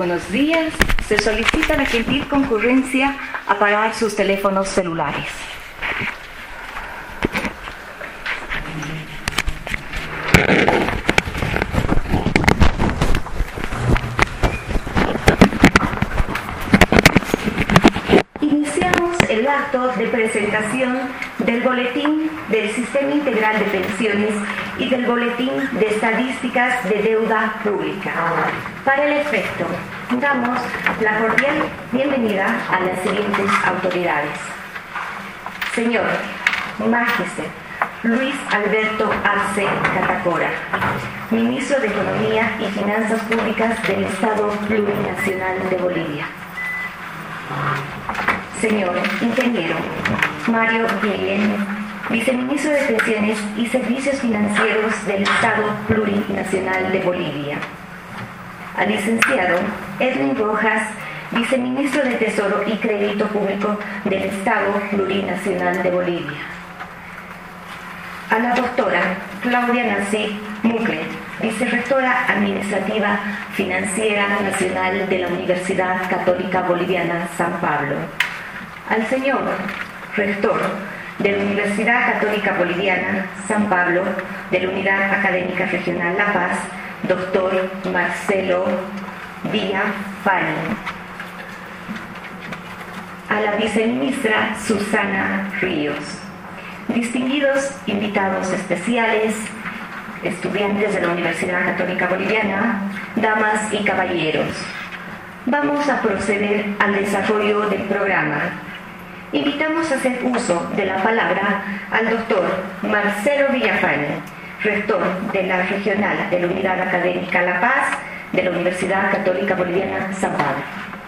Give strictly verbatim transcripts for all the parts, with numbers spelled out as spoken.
buenos días. Se solicita la gentil concurrencia a apagar sus teléfonos celulares. Iniciamos el acto de presentación del Boletín del Sistema Integral de Pensiones y del Boletín de Estadísticas de Deuda Pública. Para el efecto, damos la cordial bienvenida a las siguientes autoridades. Señor Magister Luis Alberto Arce Catacora, Ministro de Economía y Finanzas Públicas del Estado Plurinacional de Bolivia. Señor Ingeniero Mario Guillén, Viceministro de Pensiones y Servicios Financieros del Estado Plurinacional de Bolivia. Al licenciado Edwin Rojas, Viceministro de Tesoro y Crédito Público del Estado Plurinacional de Bolivia. A la doctora Claudia Nancy Mucle, Vicerrectora Administrativa Financiera Nacional de la Universidad Católica Boliviana San Pablo. Al señor Rector de la Universidad Católica Boliviana San Pablo, de la Unidad Académica Regional La Paz, doctor Marcelo Villafani. A la viceministra Susana Ríos. Distinguidos invitados especiales, estudiantes de la Universidad Católica Boliviana, damas y caballeros. Vamos a proceder al desarrollo del programa. Invitamos a hacer uso de la palabra al doctor Marcelo Villafani, rector de la Regional de la Unidad Académica La Paz de la Universidad Católica Boliviana San Pablo.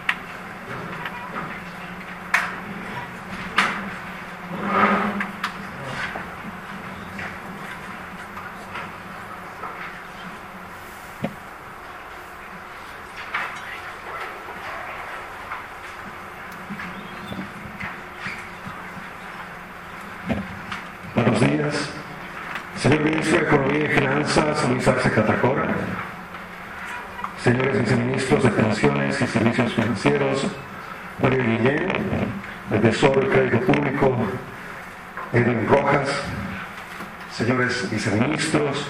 Buenos días, señor Ministro de Economía y Finanzas, Luis Arce Catacora, señores viceministros de Pensiones y Servicios Financieros, Mario Guillén, de Tesoro y Crédito Público, Edwin Rojas, señores viceministros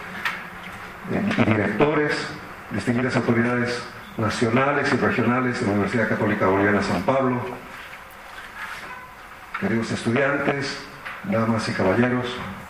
y directores, distinguidas autoridades nacionales y regionales de la Universidad Católica Boliviana San Pablo, queridos estudiantes, damas y caballeros,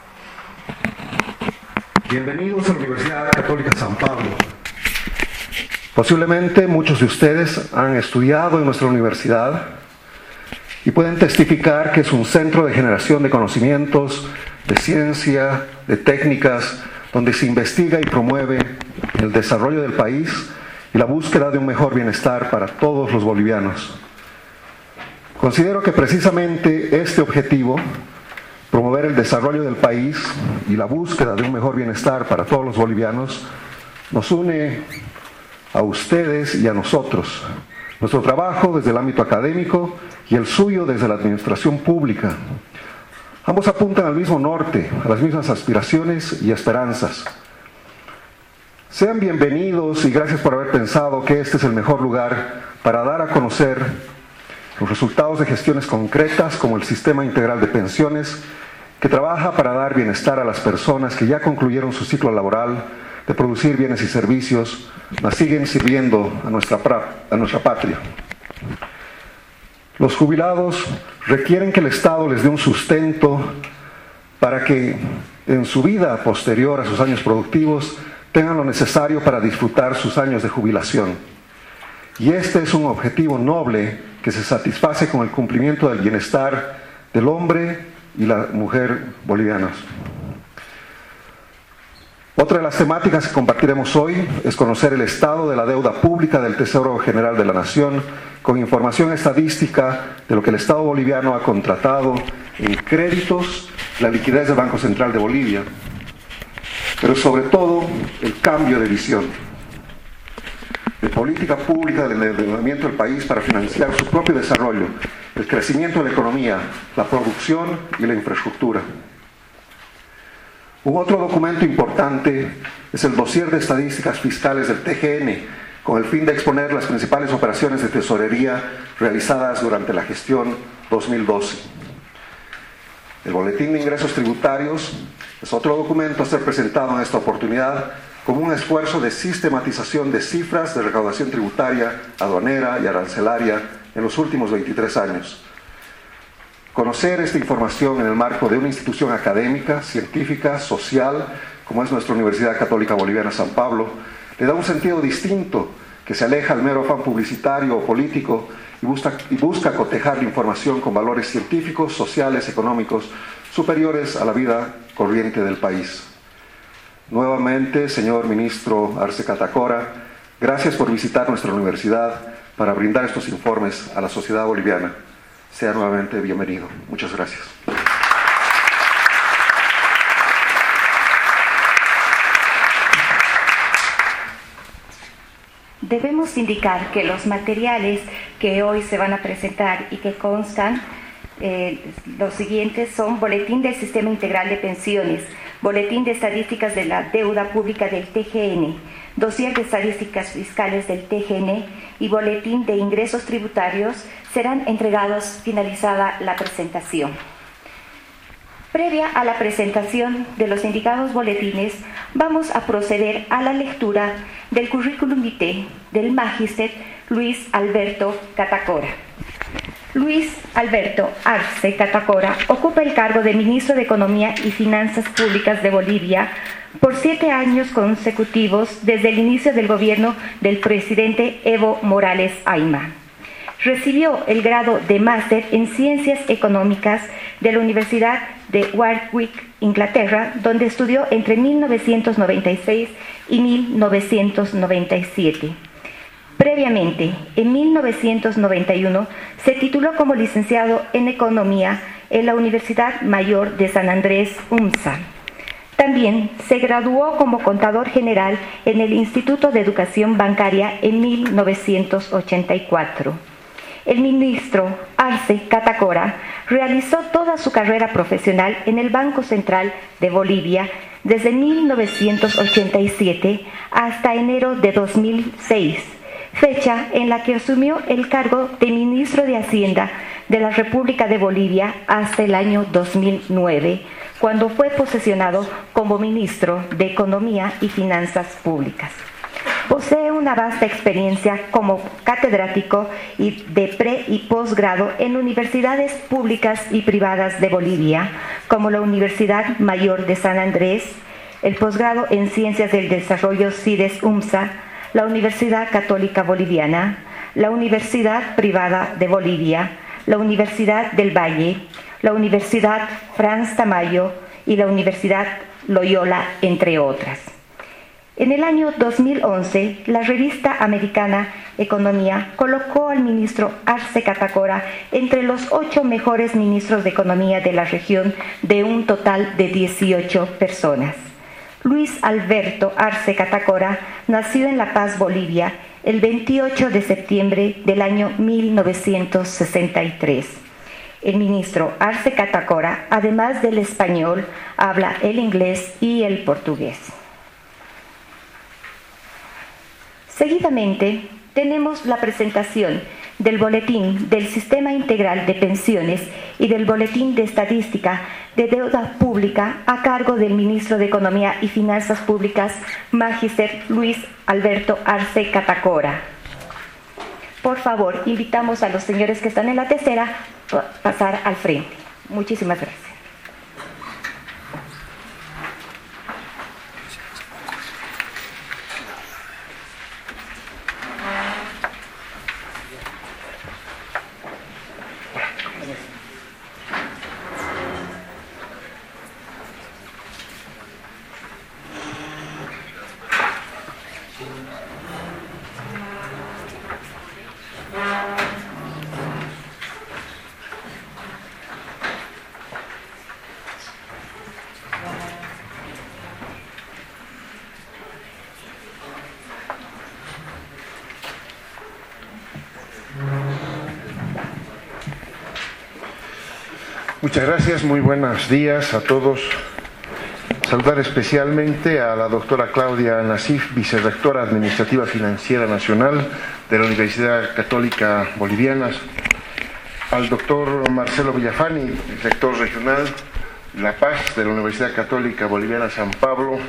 bienvenidos a la Universidad Católica San Pablo. Posiblemente muchos de ustedes han estudiado en nuestra universidad y pueden testificar que es un centro de generación de conocimientos, de ciencia, de técnicas, donde se investiga y promueve el desarrollo del país y la búsqueda de un mejor bienestar para todos los bolivianos. Considero que precisamente este objetivo, promover el desarrollo del país y la búsqueda de un mejor bienestar para todos los bolivianos, nos une a ustedes y a nosotros. Nuestro trabajo desde el ámbito académico y el suyo desde la administración pública. Ambos apuntan al mismo norte, a las mismas aspiraciones y esperanzas. Sean bienvenidos y gracias por haber pensado que este es el mejor lugar para dar a conocer los resultados de gestiones concretas como el Sistema Integral de Pensiones, que trabaja para dar bienestar a las personas que ya concluyeron su ciclo laboral de producir bienes y servicios, mas siguen sirviendo a nuestra, a nuestra patria. Los jubilados requieren que el Estado les dé un sustento para que en su vida posterior a sus años productivos tengan lo necesario para disfrutar sus años de jubilación. Y este es un objetivo noble que se satisface con el cumplimiento del bienestar del hombre y la mujer bolivianos. Otra de las temáticas que compartiremos hoy es conocer el estado de la deuda pública del Tesoro General de la Nación, con información estadística de lo que el Estado boliviano ha contratado en créditos, la liquidez del Banco Central de Bolivia, pero sobre todo el cambio de visión de política pública del endeudamiento del país para financiar su propio desarrollo, el crecimiento de la economía, la producción y la infraestructura. Un otro documento importante es el dossier de estadísticas fiscales del T G N, con el fin de exponer las principales operaciones de tesorería realizadas durante la gestión dos mil doce. El Boletín de Ingresos Tributarios es otro documento a ser presentado en esta oportunidad como un esfuerzo de sistematización de cifras de recaudación tributaria, aduanera y arancelaria en los últimos veintitrés años. Conocer esta información en el marco de una institución académica, científica, social, como es nuestra Universidad Católica Boliviana San Pablo, le da un sentido distinto que se aleja del mero afán publicitario o político y busca, y busca cotejar la información con valores científicos, sociales, económicos superiores a la vida corriente del país. Nuevamente, señor ministro Arce Catacora, gracias por visitar nuestra universidad para brindar estos informes a la sociedad boliviana. Sea nuevamente bienvenido. Muchas gracias. Debemos indicar que los materiales que hoy se van a presentar y que constan, eh, los siguientes son Boletín del Sistema Integral de Pensiones, Boletín de Estadísticas de la Deuda Pública del T G N, Dossier de Estadísticas Fiscales del T G N y Boletín de Ingresos Tributarios serán entregados finalizada la presentación. Previa a la presentación de los indicados boletines, vamos a proceder a la lectura del currículum vitae del magíster Luis Alberto Catacora. Luis Alberto Arce Catacora ocupa el cargo de Ministro de Economía y Finanzas Públicas de Bolivia por siete años consecutivos desde el inicio del gobierno del presidente Evo Morales Ayma. Recibió el grado de máster en Ciencias Económicas de la Universidad de Warwick, Inglaterra, donde estudió entre mil novecientos noventa y seis y mil novecientos noventa y siete. Previamente, en mil novecientos noventa y uno, se tituló como licenciado en Economía en la Universidad Mayor de San Andrés, UMSA. También se graduó como contador general en el Instituto de Educación Bancaria en mil novecientos ochenta y cuatro. El ministro Arce Catacora realizó toda su carrera profesional en el Banco Central de Bolivia desde mil novecientos ochenta y siete hasta enero de dos mil seis, fecha en la que asumió el cargo de ministro de Hacienda de la República de Bolivia hasta el año dos mil nueve, cuando fue posesionado como ministro de Economía y Finanzas Públicas. Posee una vasta experiencia como catedrático y de pre- y posgrado en universidades públicas y privadas de Bolivia, como la Universidad Mayor de San Andrés, el posgrado en Ciencias del Desarrollo CIDES UMSA, la Universidad Católica Boliviana, la Universidad Privada de Bolivia, la Universidad del Valle, la Universidad Franz Tamayo y la Universidad Loyola, entre otras. En el año dos mil once, la revista americana Economía colocó al ministro Arce Catacora entre los ocho mejores ministros de Economía de la región de un total de dieciocho personas. Luis Alberto Arce Catacora nació en La Paz, Bolivia, el veintiocho de septiembre del año mil novecientos sesenta y tres. El ministro Arce Catacora, además del español, habla el inglés y el portugués. Seguidamente, tenemos la presentación del Boletín del Sistema Integral de Pensiones y del Boletín de Estadística de Deuda Pública a cargo del Ministro de Economía y Finanzas Públicas, magíster Luis Alberto Arce Catacora. Por favor, invitamos a los señores que están en la tercera a pasar al frente. Muchísimas gracias. Muchas gracias, muy buenos días a todos. saludar especialmente a la doctora Claudia Nassif, vicerrectora administrativa financiera nacional de la Universidad Católica Boliviana, al doctor Marcelo Villafani, rector regional La Paz de la Universidad Católica Boliviana San Pablo,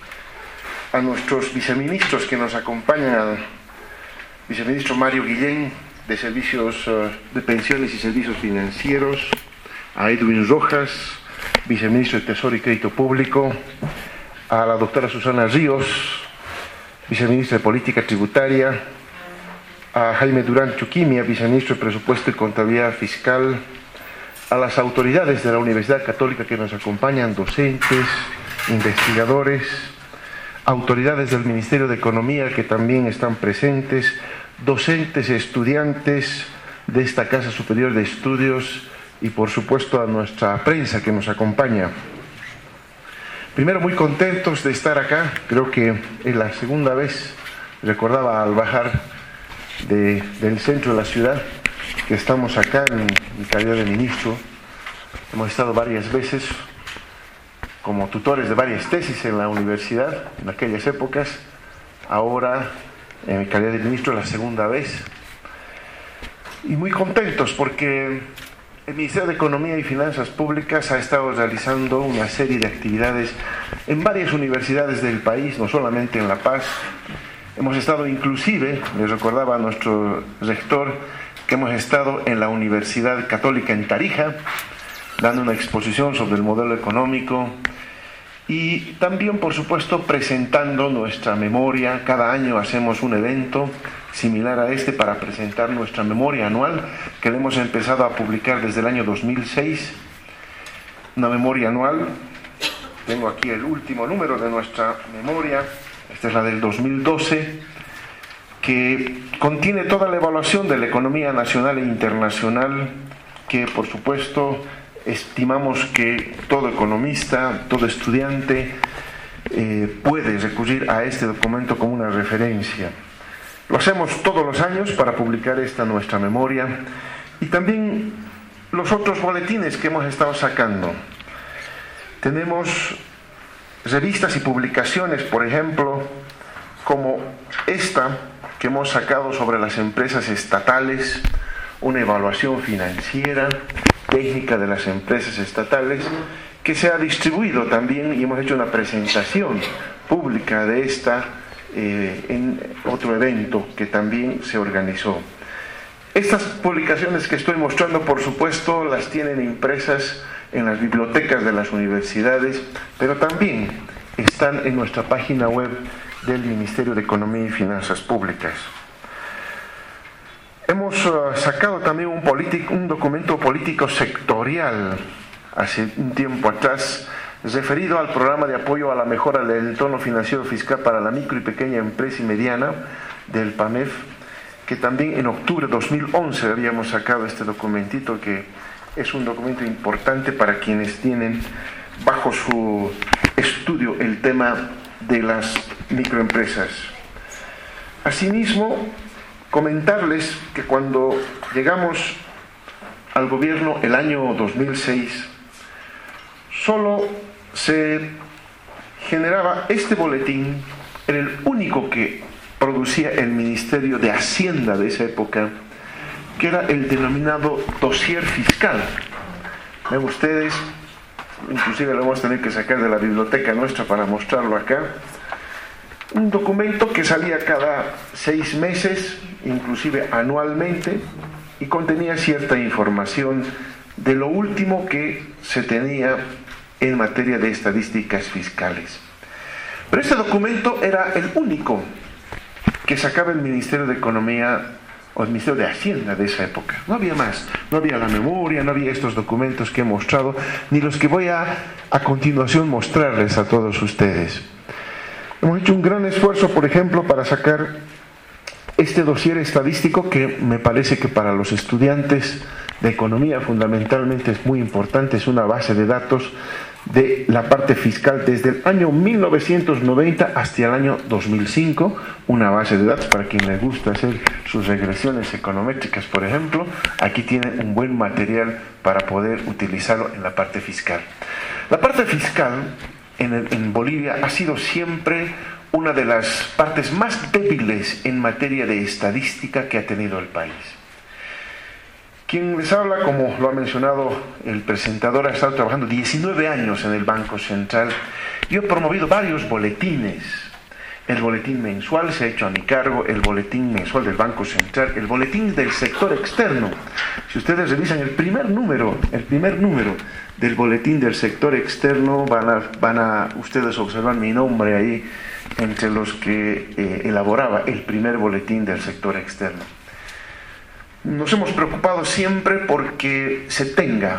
a nuestros viceministros que nos acompañan, al viceministro Mario Guillén de Servicios de Pensiones y Servicios Financieros, a Edwin Rojas, viceministro de Tesoro y Crédito Público, a la doctora Susana Ríos, viceministra de Política Tributaria, a Jaime Durán Chuquimia, viceministro de Presupuesto y Contabilidad Fiscal, a las autoridades de la Universidad Católica que nos acompañan, docentes, investigadores, autoridades del Ministerio de Economía que también están presentes, docentes, estudiantes de esta Casa Superior de Estudios y por supuesto a nuestra prensa que nos acompaña. Primero, muy contentos de estar acá, creo que es la segunda vez, recordaba al bajar de, del centro de la ciudad, que estamos acá en mi calidad de ministro. Hemos estado varias veces como tutores de varias tesis en la universidad, en aquellas épocas, ahora en mi calidad de ministro la segunda vez. Y muy contentos porque el Ministerio de Economía y Finanzas Públicas ha estado realizando una serie de actividades en varias universidades del país, no solamente en La Paz. Hemos estado inclusive, les recordaba a nuestro rector, que hemos estado en la Universidad Católica en Tarija, dando una exposición sobre el modelo económico y también, por supuesto, presentando nuestra memoria. Cada año hacemos un evento similar a este para presentar nuestra memoria anual, que la hemos empezado a publicar desde el año dos mil seis. Una memoria anual, tengo aquí el último número de nuestra memoria, esta es la del dos mil doce, que contiene toda la evaluación de la economía nacional e internacional, que por supuesto estimamos que todo economista, todo estudiante eh, puede recurrir a este documento como una referencia. Lo hacemos todos los años para publicar esta nuestra memoria y también los otros boletines que hemos estado sacando. Tenemos revistas y publicaciones, por ejemplo, como esta que hemos sacado sobre las empresas estatales, una evaluación financiera, técnica de las empresas estatales, que se ha distribuido también y hemos hecho una presentación pública de esta eh, en otro evento que también se organizó. Estas publicaciones que estoy mostrando, por supuesto, las tienen impresas en las bibliotecas de las universidades, pero también están en nuestra página web del Ministerio de Economía y Finanzas Públicas. Hemos uh, sacado también un, un documento político sectorial hace un tiempo atrás, referido al programa de apoyo a la mejora del entorno financiero fiscal para la micro y pequeña empresa y mediana del PAMEF, que también en octubre de dos mil once habíamos sacado este documentito, que es un documento importante para quienes tienen bajo su estudio el tema de las microempresas. Asimismo, comentarles que cuando llegamos al gobierno el año dos mil seis, solo se generaba este boletín, era el único que producía el Ministerio de Hacienda de esa época, que era el denominado dossier fiscal. Ven ustedes, inclusive lo vamos a tener que sacar de la biblioteca nuestra para mostrarlo acá. Un documento que salía cada seis meses, inclusive anualmente, y contenía cierta información de lo último que se tenía en materia de estadísticas fiscales. Pero este documento era el único que sacaba el Ministerio de Economía o el Ministerio de Hacienda de esa época. No había más, no había la memoria, no había estos documentos que he mostrado, ni los que voy a a continuación mostrarles a todos ustedes. Hemos hecho un gran esfuerzo, por ejemplo, para sacar este dossier estadístico que me parece que para los estudiantes de economía fundamentalmente es muy importante. Es una base de datos de la parte fiscal desde el año mil novecientos noventa hasta el año dos mil cinco, una base de datos para quien les gusta hacer sus regresiones econométricas, por ejemplo. Aquí tienen un buen material para poder utilizarlo en la parte fiscal. La parte fiscal en, el, en Bolivia ha sido siempre una de las partes más débiles en materia de estadística que ha tenido el país. Quien les habla, como lo ha mencionado el presentador, ha estado trabajando diecinueve años en el Banco Central. Yo he promovido varios boletines. El boletín mensual se ha hecho a mi cargo, el boletín mensual del Banco Central, el boletín del sector externo. Si ustedes revisan el primer número, el primer número del boletín del sector externo, van a, van a ustedes observar mi nombre ahí entre los que eh, elaboraba el primer boletín del sector externo. Nos hemos preocupado siempre porque se tenga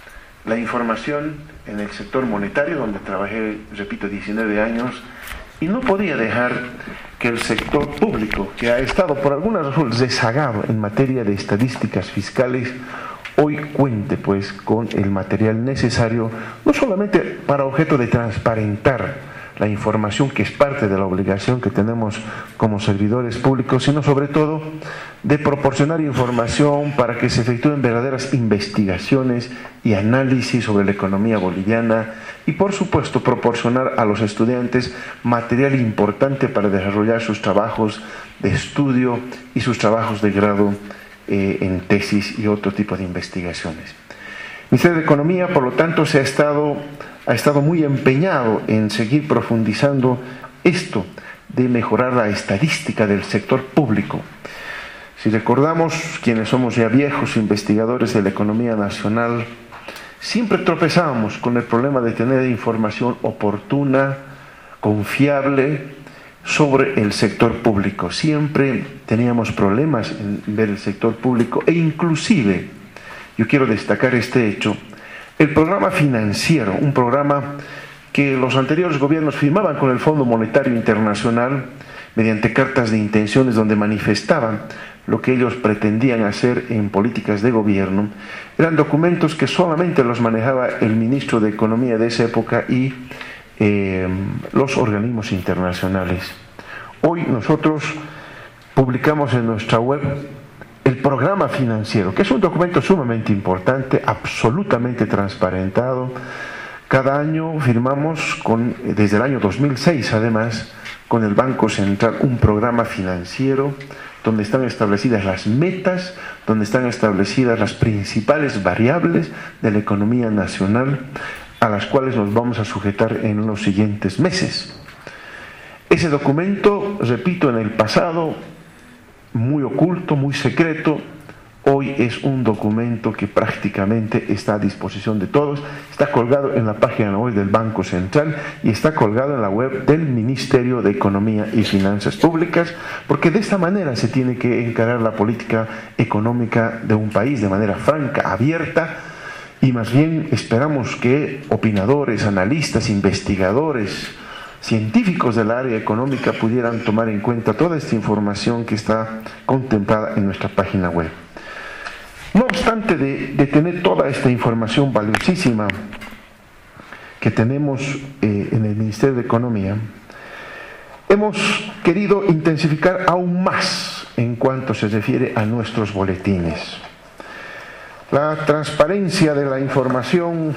la información en el sector monetario, donde trabajé, repito, diecinueve años, y no podía dejar que el sector público, que ha estado por alguna razón rezagado en materia de estadísticas fiscales, hoy cuente pues con el material necesario, no solamente para objeto de transparentar la información, que es parte de la obligación que tenemos como servidores públicos, sino sobre todo de proporcionar información para que se efectúen verdaderas investigaciones y análisis sobre la economía boliviana y, por supuesto, proporcionar a los estudiantes material importante para desarrollar sus trabajos de estudio y sus trabajos de grado eh, en tesis y otro tipo de investigaciones. El Ministerio de Economía, por lo tanto, se ha estado ha estado muy empeñado en seguir profundizando esto de mejorar la estadística del sector público. Si recordamos, quienes somos ya viejos investigadores de la economía nacional, siempre tropezábamos con el problema de tener información oportuna, confiable sobre el sector público. Siempre teníamos problemas en ver el sector público e inclusive, yo quiero destacar este hecho, el programa financiero, un programa que los anteriores gobiernos firmaban con el Fondo Monetario Internacional mediante cartas de intenciones donde manifestaban lo que ellos pretendían hacer en políticas de gobierno, eran documentos que solamente los manejaba el ministro de Economía de esa época y eh, los organismos internacionales. Hoy nosotros publicamos en nuestra web el programa financiero, que es un documento sumamente importante, absolutamente transparentado. Cada año firmamos, con, desde el año dos mil seis además, con el Banco Central un programa financiero donde están establecidas las metas, donde están establecidas las principales variables de la economía nacional a las cuales nos vamos a sujetar en los siguientes meses. Ese documento, repito, en el pasado muy oculto, muy secreto, hoy es un documento que prácticamente está a disposición de todos, está colgado en la página web del Banco Central y está colgado en la web del Ministerio de Economía y Finanzas Públicas, porque de esta manera se tiene que encarar la política económica de un país de manera franca, abierta, y más bien esperamos que opinadores, analistas, investigadores, científicos del área económica pudieran tomar en cuenta toda esta información que está contemplada en nuestra página web. No obstante de, de tener toda esta información valiosísima que tenemos eh, en el Ministerio de Economía, hemos querido intensificar aún más en cuanto se refiere a nuestros boletines. La transparencia de la información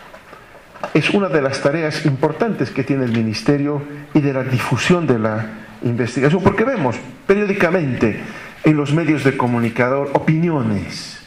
es una de las tareas importantes que tiene el Ministerio y de la difusión de la investigación, porque vemos periódicamente en los medios de comunicador opiniones,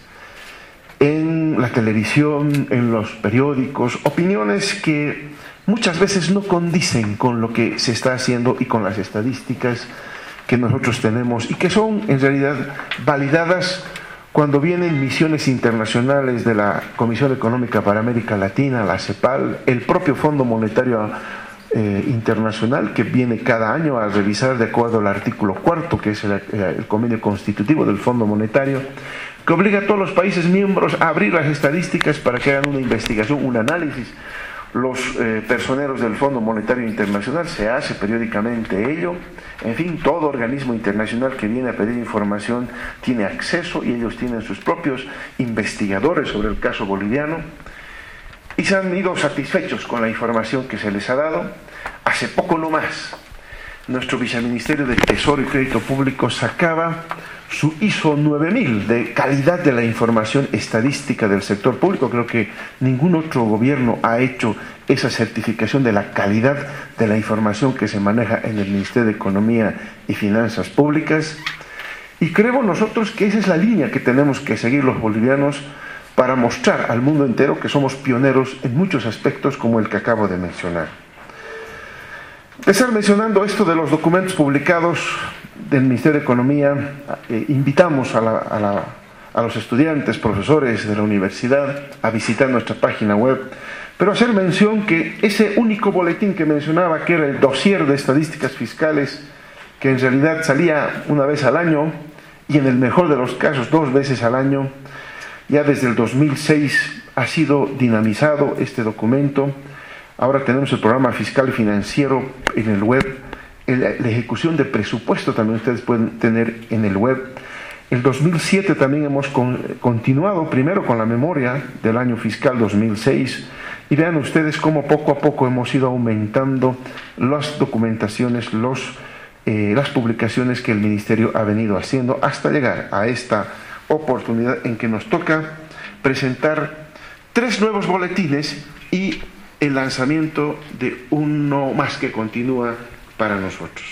en la televisión, en los periódicos, opiniones que muchas veces no condicen con lo que se está haciendo y con las estadísticas que nosotros tenemos y que son en realidad validadas cuando vienen misiones internacionales de la Comisión Económica para América Latina, la CEPAL, el propio Fondo Monetario eh, Internacional, que viene cada año a revisar de acuerdo al artículo cuarto, que es el, el convenio constitutivo del Fondo Monetario, que obliga a todos los países miembros a abrir las estadísticas para que hagan una investigación, un análisis. Los eh, personeros del Fondo Monetario Internacional, se hace periódicamente ello. En fin, todo organismo internacional que viene a pedir información tiene acceso y ellos tienen sus propios investigadores sobre el caso boliviano y se han ido satisfechos con la información que se les ha dado. Hace poco no más, nuestro viceministerio de Tesoro y Crédito Público sacaba su I S O nueve mil de calidad de la información estadística del sector público. Creo que ningún otro gobierno ha hecho esa certificación de la calidad de la información que se maneja en el Ministerio de Economía y Finanzas Públicas. Y creemos nosotros que esa es la línea que tenemos que seguir los bolivianos para mostrar al mundo entero que somos pioneros en muchos aspectos como el que acabo de mencionar. Empezar mencionando esto de los documentos publicados del Ministerio de Economía. Eh, invitamos a, la, a, la, a los estudiantes, profesores de la universidad a visitar nuestra página web, pero hacer mención que ese único boletín que mencionaba, que era el dossier de estadísticas fiscales, que en realidad salía una vez al año y en el mejor de los casos dos veces al año, ya desde el dos mil seis ha sido dinamizado este documento. Ahora tenemos el programa fiscal y financiero en el web, la ejecución de presupuesto también ustedes pueden tener en el web. El dos mil siete también hemos con, continuado primero con la memoria del año fiscal dos mil seis, y vean ustedes cómo poco a poco hemos ido aumentando las documentaciones, los, eh, las publicaciones que el Ministerio ha venido haciendo hasta llegar a esta oportunidad en que nos toca presentar tres nuevos boletines y el lanzamiento de uno más que continúa para nosotros.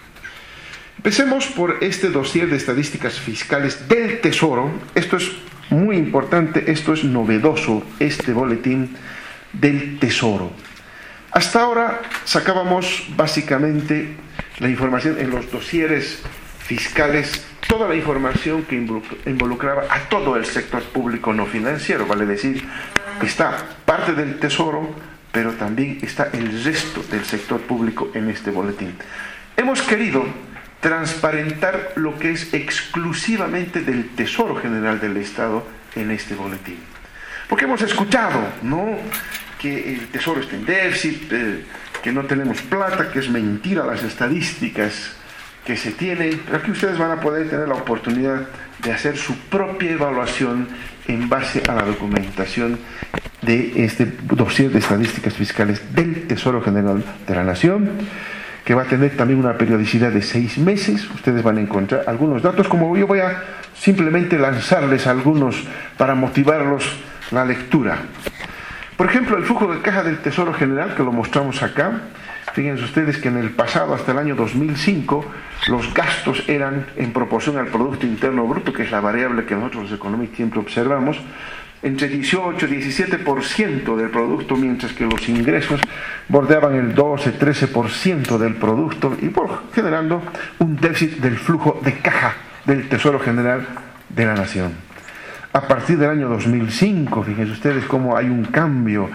Empecemos por este dossier de estadísticas fiscales del Tesoro. Esto es muy importante, esto es novedoso, este boletín del Tesoro. Hasta ahora sacábamos básicamente la información en los dosieres fiscales, toda la información que involucraba a todo el sector público no financiero, vale decir, está parte del Tesoro, pero también está el resto del sector público en este boletín. Hemos querido transparentar lo que es exclusivamente del Tesoro General del Estado en este boletín. Porque hemos escuchado, ¿no?, que el Tesoro está en déficit, eh, que no tenemos plata, que es mentira las estadísticas que se tienen, pero aquí ustedes van a poder tener la oportunidad de hacer su propia evaluación en base a la documentación de este dossier de estadísticas fiscales del Tesoro General de la Nación, que va a tener también una periodicidad de seis meses. Ustedes van a encontrar algunos datos, como yo voy a simplemente lanzarles algunos para motivarlos la lectura. Por ejemplo, el flujo de caja del Tesoro General, que lo mostramos acá. Fíjense ustedes que en el pasado, hasta el año dos mil cinco, los gastos eran en proporción al Producto Interno Bruto, que es la variable que nosotros los economistas siempre observamos, entre dieciocho y diecisiete por ciento del producto, mientras que los ingresos bordeaban el doce a trece por ciento del producto, y por, generando un déficit del flujo de caja del Tesoro General de la Nación. A partir del año dos mil cinco, fíjense ustedes cómo hay un cambio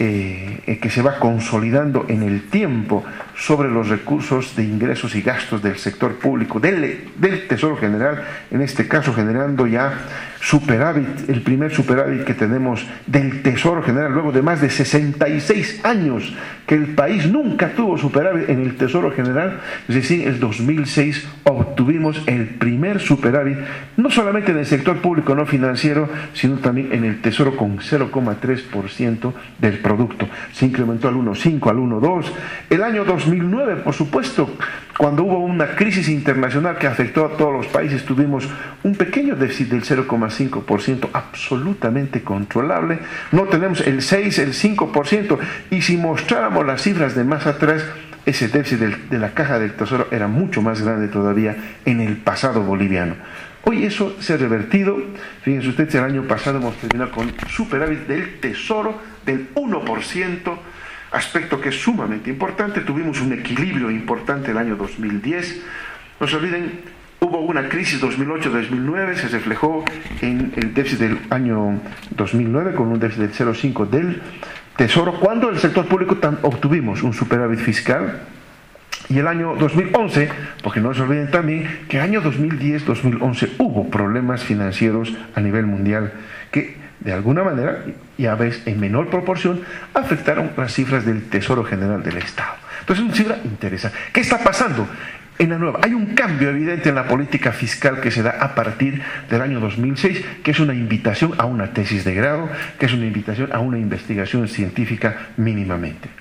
eh, que se va consolidando en el tiempo sobre los recursos de ingresos y gastos del sector público, del, del Tesoro General, en este caso generando ya superávit, el primer superávit que tenemos del Tesoro General, luego de más de sesenta y seis años que el país nunca tuvo superávit en el Tesoro General. Es decir, en el dos mil seis obtuvimos el primer superávit, no solamente en el sector público no financiero, sino también en el Tesoro, con cero coma tres por ciento del producto. Se incrementó al uno coma cinco, al uno coma dos. El año dos mil nueve, por supuesto, cuando hubo una crisis internacional que afectó a todos los países, tuvimos un pequeño déficit del cero coma cinco por ciento, absolutamente controlable. No tenemos el seis, el cinco por ciento, y si mostráramos las cifras de más atrás, ese déficit del, de la caja del Tesoro era mucho más grande todavía en el pasado boliviano. Hoy eso se ha revertido. Fíjense ustedes, el año pasado hemos terminado con superávit del Tesoro del uno por ciento, aspecto que es sumamente importante. Tuvimos un equilibrio importante el año dos mil diez. No se olviden, hubo una crisis dos mil ocho dos mil nueve, se reflejó en el déficit del año dos mil nueve con un déficit del cero coma cinco del Tesoro, cuando el sector público obtuvimos un superávit fiscal. Y el año dos mil once, porque no se olviden también que el año dos mil diez dos mil once hubo problemas financieros a nivel mundial que de alguna manera, y a veces en menor proporción, afectaron las cifras del Tesoro General del Estado. Entonces es una cifra interesante. ¿Qué está pasando en la nueva? Hay un cambio evidente en la política fiscal que se da a partir del año dos mil seis, que es una invitación a una tesis de grado, que es una invitación a una investigación científica mínimamente.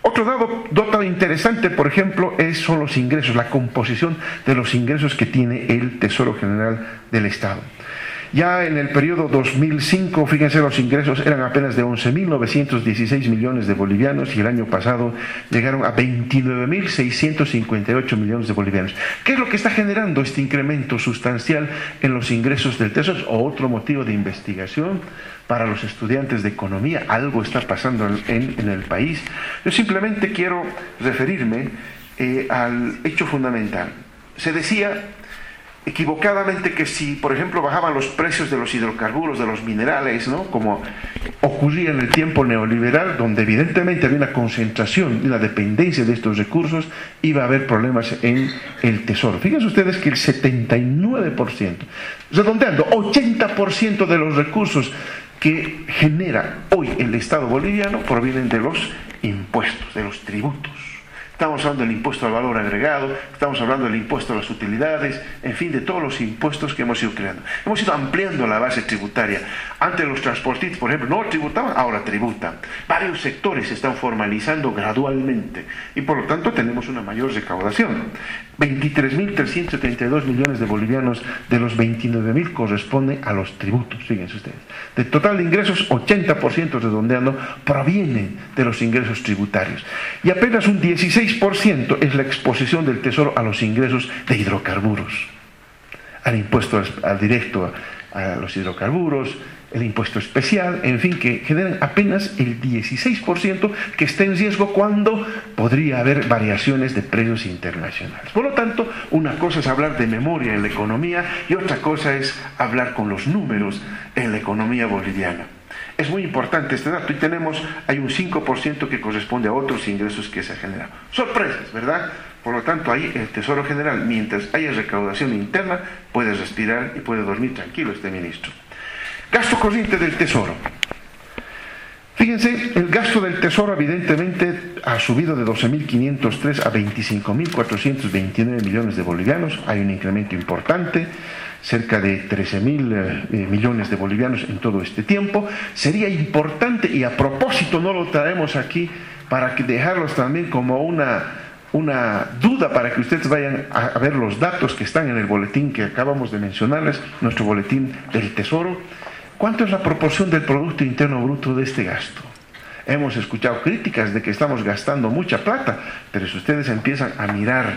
Otro dato, dato interesante, por ejemplo, es, son los ingresos, la composición de los ingresos que tiene el Tesoro General del Estado. Ya en el periodo dos mil cinco, fíjense, los ingresos eran apenas de once mil novecientos dieciséis millones de bolivianos y el año pasado llegaron a veintinueve mil seiscientos cincuenta y ocho millones de bolivianos. ¿Qué es lo que está generando este incremento sustancial en los ingresos del Tesoro? O otro motivo de investigación para los estudiantes de economía. Algo está pasando en, en el país. Yo simplemente quiero referirme eh, al hecho fundamental. Se decía equivocadamente que si, por ejemplo, bajaban los precios de los hidrocarburos, de los minerales, ¿no?, como ocurría en el tiempo neoliberal, donde evidentemente había una concentración y una dependencia de estos recursos, iba a haber problemas en el Tesoro. Fíjense ustedes que el setenta y nueve por ciento, redondeando, ochenta por ciento de los recursos que genera hoy el Estado boliviano provienen de los impuestos, de los tributos. Estamos hablando del impuesto al valor agregado, estamos hablando del impuesto a las utilidades, en fin, de todos los impuestos que hemos ido creando. Hemos ido ampliando la base tributaria. Antes los transportistas, por ejemplo, no tributaban, ahora tributan. Varios sectores se están formalizando gradualmente y por lo tanto tenemos una mayor recaudación. veintitrés mil trescientos setenta y dos millones de bolivianos de los veintinueve mil corresponden a los tributos, fíjense ustedes. Del total de ingresos, ochenta por ciento redondeando provienen de los ingresos tributarios. Y apenas un dieciséis por ciento es la exposición del Tesoro a los ingresos de hidrocarburos, al impuesto al, al directo a, a los hidrocarburos, el impuesto especial, en fin, que generan apenas el dieciséis por ciento que está en riesgo cuando podría haber variaciones de precios internacionales. Por lo tanto, una cosa es hablar de memoria en la economía y otra cosa es hablar con los números en la economía boliviana. Es muy importante este dato y tenemos, hay un cinco por ciento que corresponde a otros ingresos que se generan. Sorpresas, ¿verdad? Por lo tanto, ahí el Tesoro General, mientras haya recaudación interna, puede respirar y puede dormir tranquilo este ministro. Gasto corriente del Tesoro. Fíjense, el gasto del Tesoro evidentemente ha subido de doce mil quinientos tres a veinticinco mil cuatrocientos veintinueve millones de bolivianos. Hay un incremento importante, cerca de trece mil eh, millones de bolivianos en todo este tiempo. Sería importante, y a propósito no lo traemos aquí para que dejarlos también como una, una duda para que ustedes vayan a, a ver los datos que están en el boletín que acabamos de mencionarles, nuestro boletín del Tesoro. ¿Cuánto es la proporción del Producto Interno Bruto de este gasto? Hemos escuchado críticas de que estamos gastando mucha plata, pero si ustedes empiezan a mirar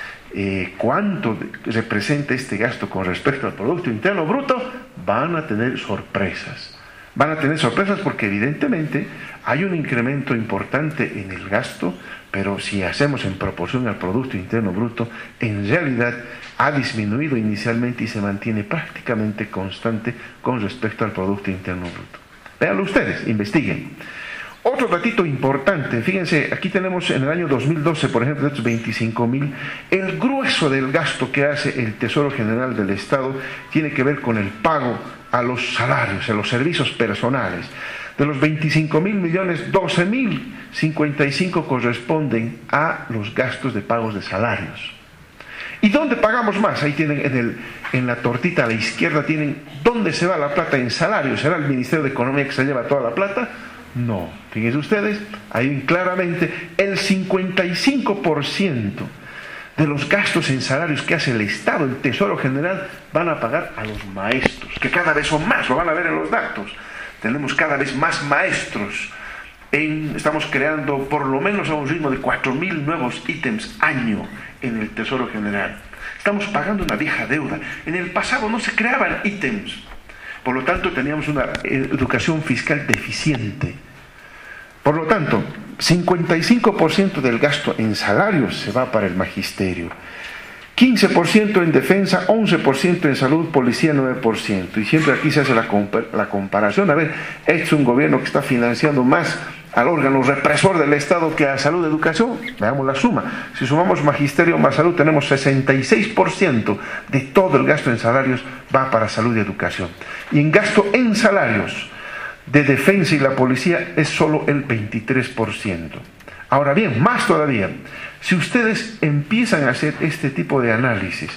eh, cuánto representa este gasto con respecto al Producto Interno Bruto, van a tener sorpresas. Van a tener sorpresas porque evidentemente hay un incremento importante en el gasto, pero si hacemos en proporción al Producto Interno Bruto, en realidad ha disminuido inicialmente y se mantiene prácticamente constante con respecto al Producto Interno Bruto. Véanlo ustedes, investiguen. Otro datito importante, fíjense, aquí tenemos en el año dos mil doce, por ejemplo, de estos veinticinco mil, el grueso del gasto que hace el Tesoro General del Estado tiene que ver con el pago a los salarios, a los servicios personales. De los veinticinco mil millones, doce mil cincuenta y cinco corresponden a los gastos de pagos de salarios. ¿Y dónde pagamos más? Ahí tienen en, el, en la tortita a la izquierda, tienen dónde se va la plata en salarios. ¿Será el Ministerio de Economía que se lleva toda la plata? No. Fíjense ustedes, ahí claramente el cincuenta y cinco por ciento de los gastos en salarios que hace el Estado, el Tesoro General, van a pagar a los maestros, que cada vez son más, lo van a ver en los datos. Tenemos cada vez más maestros. En, estamos creando por lo menos a un ritmo de cuatro mil nuevos ítems año en el Tesoro General. Estamos pagando una vieja deuda. En el pasado no se creaban ítems. Por lo tanto, teníamos una educación fiscal deficiente. Por lo tanto, cincuenta y cinco por ciento del gasto en salarios se va para el magisterio. quince por ciento en defensa, once por ciento en salud, policía nueve por ciento. Y siempre aquí se hace la, compa- la comparación. A ver, este es un gobierno que está financiando más al órgano represor del Estado que a salud y educación. Veamos la suma. Si sumamos magisterio más salud, tenemos sesenta y seis por ciento de todo el gasto en salarios va para salud y educación. Y en gasto en salarios de defensa y la policía es solo el veintitrés por ciento. Ahora bien, más todavía, si ustedes empiezan a hacer este tipo de análisis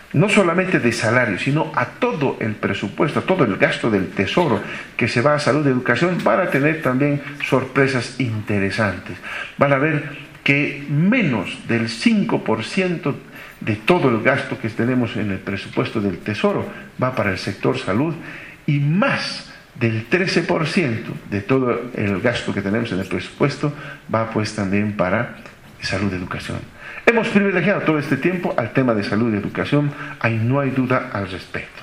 no solamente de salario, sino a todo el presupuesto, a todo el gasto del tesoro que se va a salud y educación, van a tener también sorpresas interesantes. Van a ver que menos del cinco por ciento de todo el gasto que tenemos en el presupuesto del tesoro va para el sector salud, y más del trece por ciento de todo el gasto que tenemos en el presupuesto va pues también para salud y educación. Hemos privilegiado todo este tiempo al tema de salud y educación, ahí no hay duda al respecto.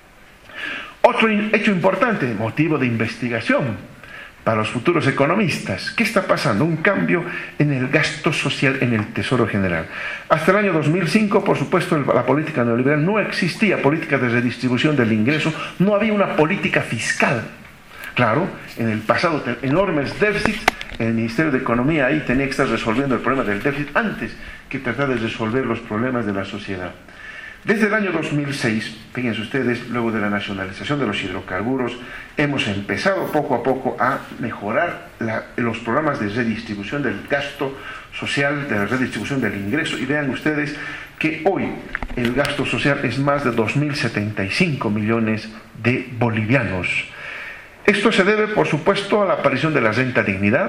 Otro hecho importante, motivo de investigación para los futuros economistas. ¿Qué está pasando? Un cambio en el gasto social en el Tesoro General. Hasta el año dos mil cinco, por supuesto, la política neoliberal, no existía política de redistribución del ingreso, no había una política fiscal. Claro, en el pasado enormes déficits, el Ministerio de Economía ahí tenía que estar resolviendo el problema del déficit antes que tratar de resolver los problemas de la sociedad. Desde el año dos mil seis, fíjense ustedes, luego de la nacionalización de los hidrocarburos, hemos empezado poco a poco a mejorar la, los programas de redistribución del gasto social, de la redistribución del ingreso, y vean ustedes que hoy el gasto social es más de dos mil setenta y cinco millones de bolivianos. Esto se debe, por supuesto, a la aparición de la renta dignidad,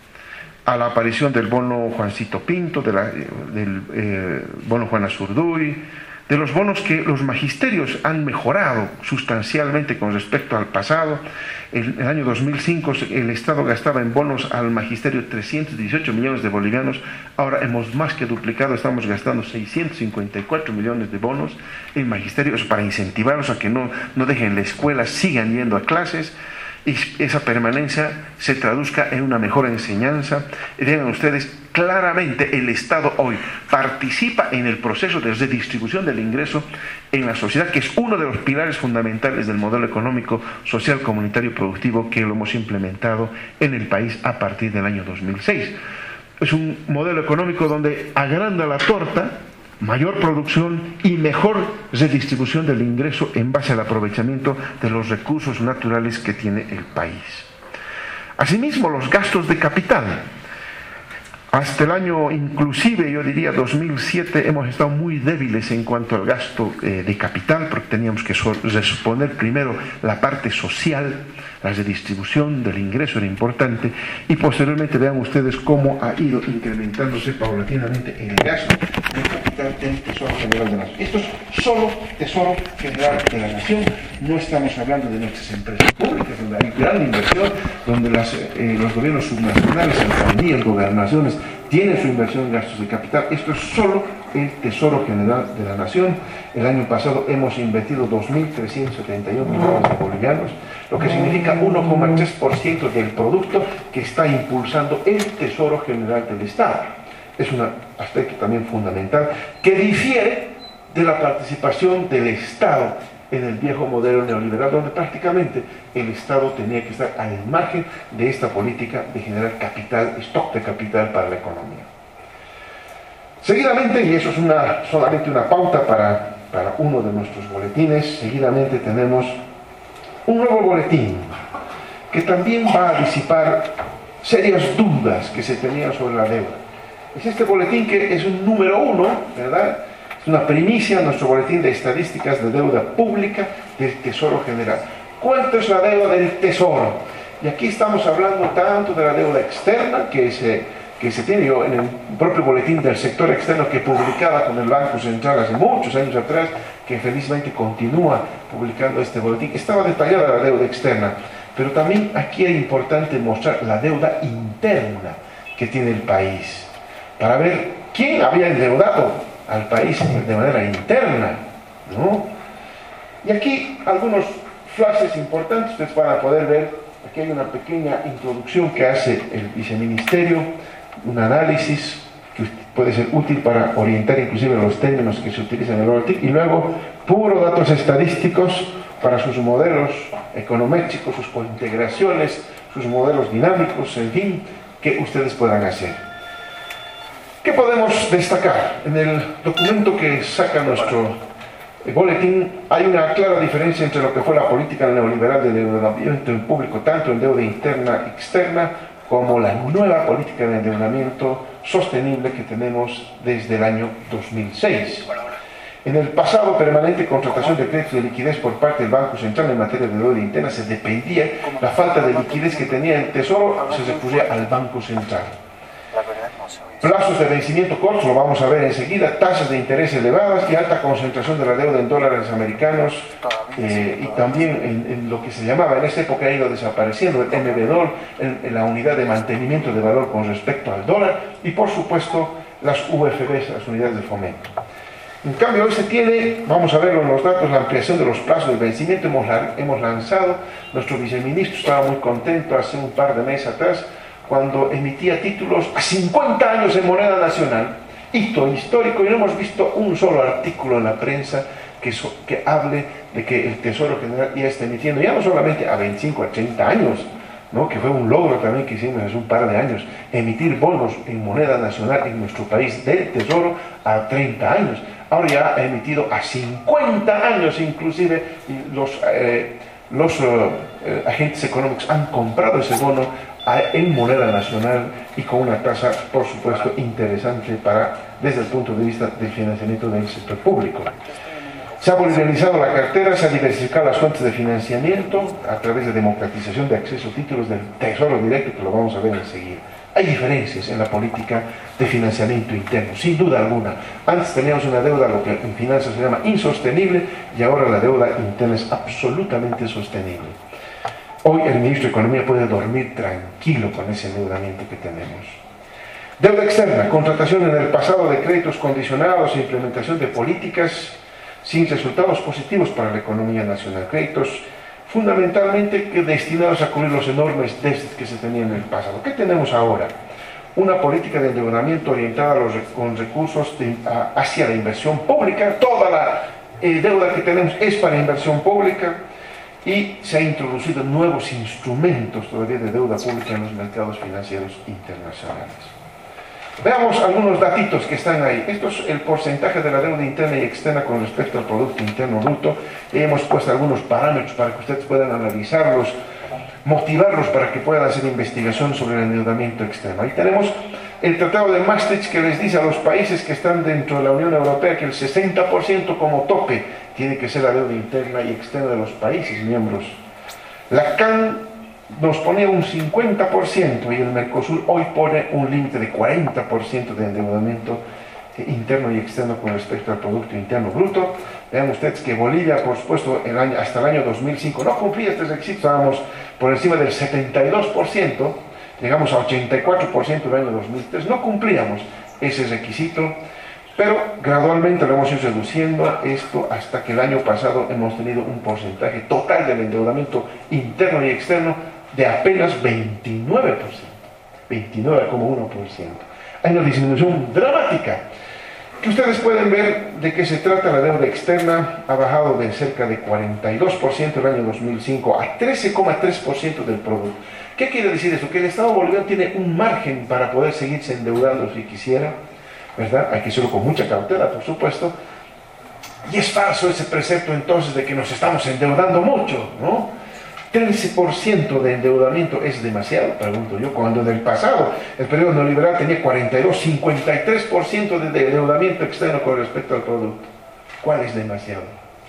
a la aparición del bono Juancito Pinto, de la, del eh, bono Juana Zurduy, de los bonos que los magisterios han mejorado sustancialmente con respecto al pasado. En el año dos mil cinco el Estado gastaba en bonos al magisterio trescientos dieciocho millones de bolivianos, ahora hemos más que duplicado, estamos gastando seiscientos cincuenta y cuatro millones de bonos en magisterios para incentivarlos a que no, no dejen la escuela, sigan yendo a clases, y esa permanencia se traduzca en una mejor enseñanza. Y vean ustedes, claramente el Estado hoy participa en el proceso de redistribución del ingreso en la sociedad, que es uno de los pilares fundamentales del modelo económico, social, comunitario y productivo que lo hemos implementado en el país a partir del año dos mil seis. Es un modelo económico donde agranda la torta, mayor producción y mejor redistribución del ingreso en base al aprovechamiento de los recursos naturales que tiene el país. Asimismo, los gastos de capital. Hasta el año, inclusive yo diría dos mil siete, hemos estado muy débiles en cuanto al gasto eh, de capital, porque teníamos que responder primero la parte social, la redistribución del ingreso era importante, y posteriormente vean ustedes cómo ha ido incrementándose paulatinamente el gasto de capital del Tesoro General de la Nación. Esto es solo Tesoro General de la Nación, no estamos hablando de nuestras empresas públicas, donde hay gran inversión, donde las, eh, los gobiernos subnacionales, alcaldías, gobernaciones, tienen su inversión en gastos de capital. Esto es solo el Tesoro General de la Nación. El año pasado hemos invertido dos mil trescientos setenta y uno millones de bolivianos, lo que significa uno coma tres por ciento del producto que está impulsando el Tesoro General del Estado. Es un aspecto también fundamental que difiere de la participación del Estado en el viejo modelo neoliberal, donde prácticamente el Estado tenía que estar al margen de esta política de generar capital, stock de capital para la economía. Seguidamente, y eso es una, solamente una pauta para, para uno de nuestros boletines, seguidamente tenemos un nuevo boletín que también va a disipar serias dudas que se tenían sobre la deuda. Es este boletín que es un número uno, ¿verdad? Es una primicia en nuestro boletín de estadísticas de deuda pública del Tesoro General. ¿Cuánto es la deuda del Tesoro? Y aquí estamos hablando tanto de la deuda externa que se, que se tiene yo en el propio boletín del sector externo que publicaba con el Banco Central hace muchos años atrás, que felizmente continúa publicando este boletín. Estaba detallada la deuda externa, pero también aquí es importante mostrar la deuda interna que tiene el país, para ver quién había endeudado al país de manera interna, ¿no? Y aquí algunos flashes importantes, ustedes van a poder ver, aquí hay una pequeña introducción que hace el viceministerio, un análisis que puede ser útil para orientar inclusive los términos que se utilizan en el boletín, y luego puros datos estadísticos para sus modelos econométricos, sus cointegraciones, sus modelos dinámicos, en fin, que ustedes puedan hacer. ¿Qué podemos destacar? En el documento que saca nuestro boletín hay una clara diferencia entre lo que fue la política neoliberal de endeudamiento en público, tanto en deuda interna y externa, como la nueva política de endeudamiento sostenible que tenemos desde el año dos mil seis. En el pasado, permanente contratación de créditos de liquidez por parte del Banco Central en materia de deuda interna se dependía, la falta de liquidez que tenía el Tesoro se recurría al Banco Central. Plazos de vencimiento cortos, lo vamos a ver enseguida, tasas de interés elevadas y alta concentración de la deuda en dólares americanos, eh, y también en, en lo que se llamaba, en esta época ha ido desapareciendo, el M B D O L, en, en la unidad de mantenimiento de valor con respecto al dólar, y por supuesto las U F Bs, las unidades de fomento. En cambio, hoy se tiene, vamos a verlo en los datos, la ampliación de los plazos de vencimiento. Hemos, hemos lanzado, nuestro viceministro estaba muy contento hace un par de meses atrás, cuando emitía títulos a cincuenta años en moneda nacional, hito histórico, y no hemos visto un solo artículo en la prensa que, so, que hable de que el Tesoro General ya está emitiendo, ya no solamente a veinticinco, a treinta años, ¿no? Que fue un logro también que hicimos hace un par de años, emitir bonos en moneda nacional en nuestro país del Tesoro a treinta años. Ahora ya ha emitido a cincuenta años, inclusive los, eh, los eh, agentes económicos han comprado ese bono a, en moneda nacional y con una tasa, por supuesto, interesante para, desde el punto de vista del financiamiento del sector público. Se ha bolivianizado la cartera, se ha diversificado las fuentes de financiamiento a través de democratización de acceso a títulos del Tesoro Directo, que lo vamos a ver enseguida. Hay diferencias en la política de financiamiento interno, sin duda alguna. Antes teníamos una deuda, lo que en finanzas se llama insostenible, y ahora la deuda interna es absolutamente sostenible. Hoy el ministro de Economía puede dormir tranquilo con ese endeudamiento que tenemos. Deuda externa, contratación en el pasado de créditos condicionados e implementación de políticas sin resultados positivos para la economía nacional. Créditos fundamentalmente destinados a cubrir los enormes déficits que se tenían en el pasado. ¿Qué tenemos ahora? Una política de endeudamiento orientada a los, con recursos de, a, hacia la inversión pública. Toda la eh, deuda que tenemos es para inversión pública, y se han introducido nuevos instrumentos todavía de deuda pública en los mercados financieros internacionales. Veamos algunos datitos que están ahí. Esto es el porcentaje de la deuda interna y externa con respecto al Producto Interno Bruto. Hemos puesto algunos parámetros para que ustedes puedan analizarlos, motivarlos para que puedan hacer investigación sobre el endeudamiento externo. Ahí tenemos el Tratado de Maastricht, que les dice a los países que están dentro de la Unión Europea que el sesenta por ciento como tope tiene que ser la deuda interna y externa de los países miembros. La C A N nos ponía un cincuenta por ciento y el Mercosur hoy pone un límite de cuarenta por ciento de endeudamiento interno y externo con respecto al Producto Interno Bruto. Vean ustedes que Bolivia, por supuesto, el año, hasta el año dos mil cinco no cumplía este requisito, estábamos por encima del setenta y dos por ciento, llegamos a ochenta y cuatro por ciento el año dos mil tres, no cumplíamos ese requisito, pero gradualmente lo hemos ido reduciendo esto hasta que el año pasado hemos tenido un porcentaje total del endeudamiento interno y externo de apenas veintinueve por ciento, veintinueve coma uno por ciento. Hay una disminución dramática, que ustedes pueden ver de qué se trata. La deuda externa ha bajado de cerca de cuarenta y dos por ciento el año dos mil cinco a trece coma tres por ciento del producto. ¿Qué quiere decir esto? Que el Estado boliviano tiene un margen para poder seguirse endeudando si quisiera, ¿verdad? Hay que hacerlo con mucha cautela, por supuesto. Y es falso ese precepto entonces de que nos estamos endeudando mucho, ¿no? trece por ciento de endeudamiento es demasiado, pregunto yo, cuando en el pasado el periodo neoliberal tenía cuarenta y dos, cincuenta y tres por ciento de endeudamiento externo con respecto al producto. ¿Cuál es demasiado?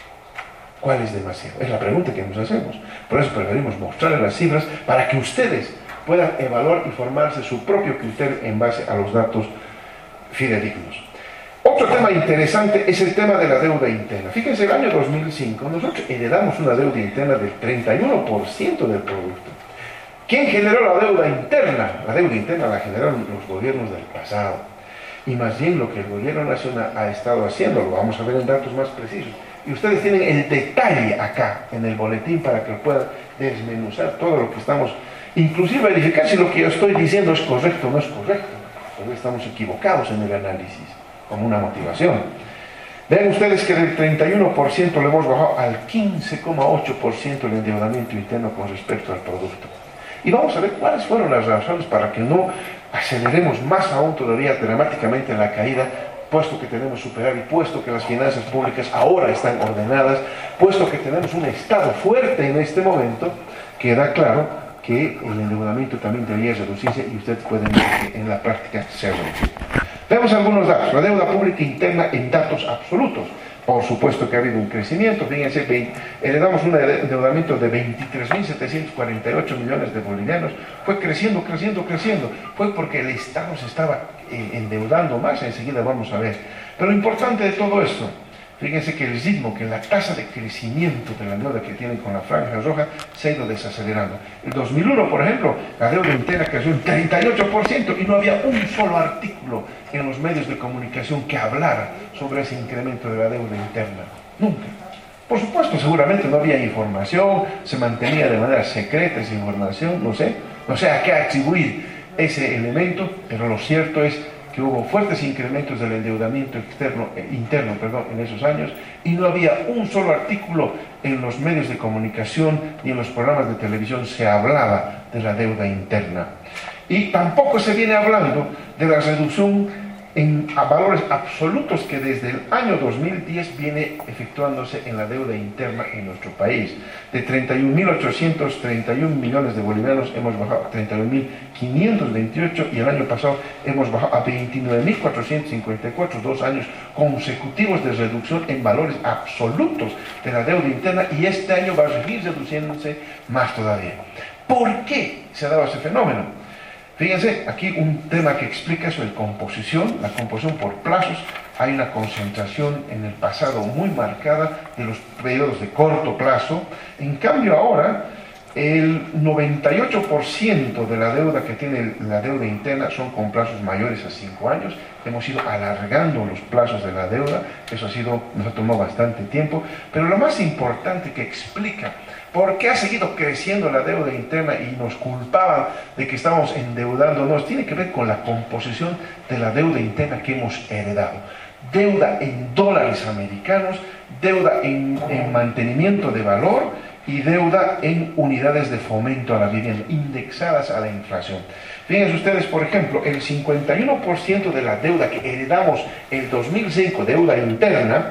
¿Cuál es demasiado? Es la pregunta que nos hacemos. Por eso preferimos mostrarles las cifras para que ustedes puedan evaluar y formarse su propio criterio en base a los datos fidedignos. Otro tema interesante es el tema de la deuda interna. Fíjense, el año dos mil cinco nosotros heredamos una deuda interna del treinta y uno por ciento del producto. ¿Quién generó la deuda interna? La deuda interna la generaron los gobiernos del pasado. Y más bien lo que el gobierno nacional ha estado haciendo, lo vamos a ver en datos más precisos. Y ustedes tienen el detalle acá en el boletín para que puedan desmenuzar todo lo que estamos, inclusive verificar si lo que yo estoy diciendo es correcto o no es correcto. Porque estamos equivocados en el análisis, como una motivación. Vean ustedes que del treinta y uno por ciento le hemos bajado al quince coma ocho por ciento el endeudamiento interno con respecto al producto. Y vamos a ver cuáles fueron las razones para que no aceleremos más aún todavía dramáticamente en la caída, puesto que tenemos superávit, puesto que las finanzas públicas ahora están ordenadas, puesto que tenemos un Estado fuerte en este momento, queda claro que el endeudamiento también debería reducirse y ustedes pueden ver que en la práctica se ha reducido. Veamos algunos datos. La deuda pública interna en datos absolutos. Por supuesto que ha habido un crecimiento. Fíjense, heredamos un endeudamiento de veintitrés mil setecientos cuarenta y ocho millones de bolivianos. Fue creciendo, creciendo, creciendo. Fue porque el Estado se estaba eh, endeudando más. Enseguida vamos a ver. Pero lo importante de todo esto, fíjense que el ritmo, que la tasa de crecimiento de la deuda que tienen con la franja roja se ha ido desacelerando. En dos mil uno, por ejemplo, la deuda entera creció un treinta y ocho por ciento y no había un solo artículo en los medios de comunicación que hablara sobre ese incremento de la deuda interna. Nunca. Por supuesto, seguramente no había información, se mantenía de manera secreta esa información, no sé, no sé a qué atribuir ese elemento, pero lo cierto es que hubo fuertes incrementos del endeudamiento externo, eh, interno perdón, en esos años, y no había un solo artículo en los medios de comunicación ni en los programas de televisión se hablaba de la deuda interna. Y tampoco se viene hablando de la reducción en a valores absolutos que desde el año dos mil diez viene efectuándose en la deuda interna en nuestro país. De treinta y un mil ochocientos treinta y un millones de bolivianos hemos bajado a treinta y un mil quinientos veintiocho y el año pasado hemos bajado a veintinueve mil cuatrocientos cincuenta y cuatro, dos años consecutivos de reducción en valores absolutos de la deuda interna, y este año va a seguir reduciéndose más todavía. ¿Por qué se ha dado ese fenómeno? Fíjense, aquí un tema que explica eso, la composición, la composición por plazos. Hay una concentración en el pasado muy marcada de los periodos de corto plazo. En cambio ahora, el noventa y ocho por ciento de la deuda que tiene la deuda interna son con plazos mayores a cinco años. Hemos ido alargando los plazos de la deuda, eso ha sido, nos ha tomado bastante tiempo, pero lo más importante que explica por qué ha seguido creciendo la deuda interna y nos culpaban de que estábamos endeudándonos, tiene que ver con la composición de la deuda interna que hemos heredado. Deuda en dólares americanos, deuda en, en mantenimiento de valor y deuda en unidades de fomento a la vivienda, indexadas a la inflación. Fíjense ustedes, por ejemplo, el cincuenta y uno por ciento de la deuda que heredamos en dos mil cinco, deuda interna,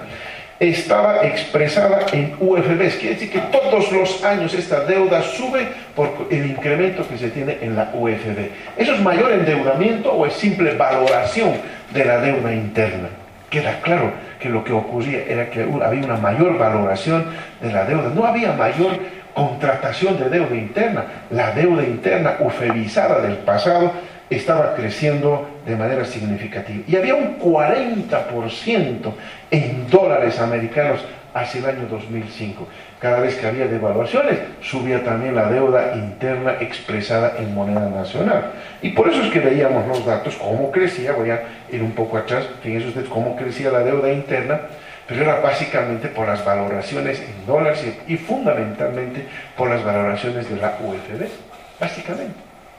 estaba expresada en U F Bs. Quiere decir que todos los años esta deuda sube por el incremento que se tiene en la U F B. ¿Eso es mayor endeudamiento o es simple valoración de la deuda interna? Queda claro que lo que ocurría era que había una mayor valoración de la deuda, no había mayor contratación de deuda interna. La deuda interna ufebizada del pasado estaba creciendo de manera significativa. Y había un cuarenta por ciento en dólares americanos hacia el año dos mil cinco. Cada vez que había devaluaciones, subía también la deuda interna expresada en moneda nacional. Y por eso es que veíamos los datos, cómo crecía, voy a ir un poco atrás, fíjense ustedes cómo crecía la deuda interna, pero era básicamente por las valoraciones en dólares y, y fundamentalmente por las valoraciones de la U F B, básicamente.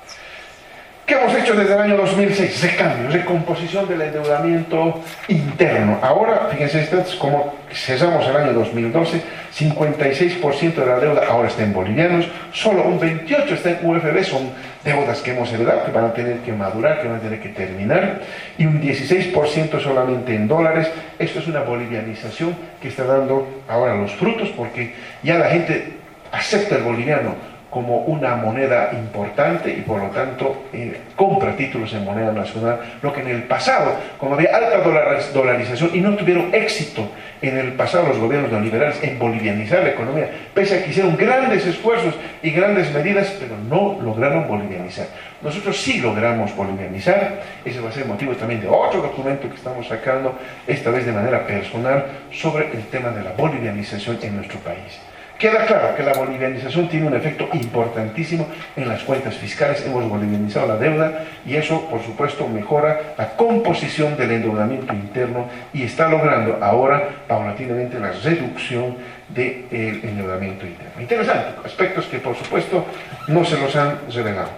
¿Qué hemos hecho desde el año dos mil seis? Recambio, recomposición del endeudamiento interno. Ahora, fíjense ustedes cómo cesamos el año dos mil doce, cincuenta y seis por ciento de la deuda ahora está en bolivianos, solo un veintiocho por ciento está en U F B, son deudas que hemos heredado, que van a tener que madurar, que van a tener que terminar, y un dieciséis por ciento solamente en dólares. Esto es una bolivianización que está dando ahora los frutos, porque ya la gente acepta el boliviano como una moneda importante y por lo tanto eh, compra títulos en moneda nacional, lo que en el pasado, como había alta dolarización y no tuvieron éxito en el pasado los gobiernos neoliberales en bolivianizar la economía, pese a que hicieron grandes esfuerzos y grandes medidas, pero no lograron bolivianizar. Nosotros sí logramos bolivianizar. Ese va a ser motivo también de otro documento que estamos sacando, esta vez de manera personal, sobre el tema de la bolivianización en nuestro país. Queda claro que la bolivianización tiene un efecto importantísimo en las cuentas fiscales. Hemos bolivianizado la deuda y eso, por supuesto, mejora la composición del endeudamiento interno y está logrando ahora, paulatinamente, la reducción del endeudamiento interno. Interesante, aspectos que, por supuesto, no se los han revelado.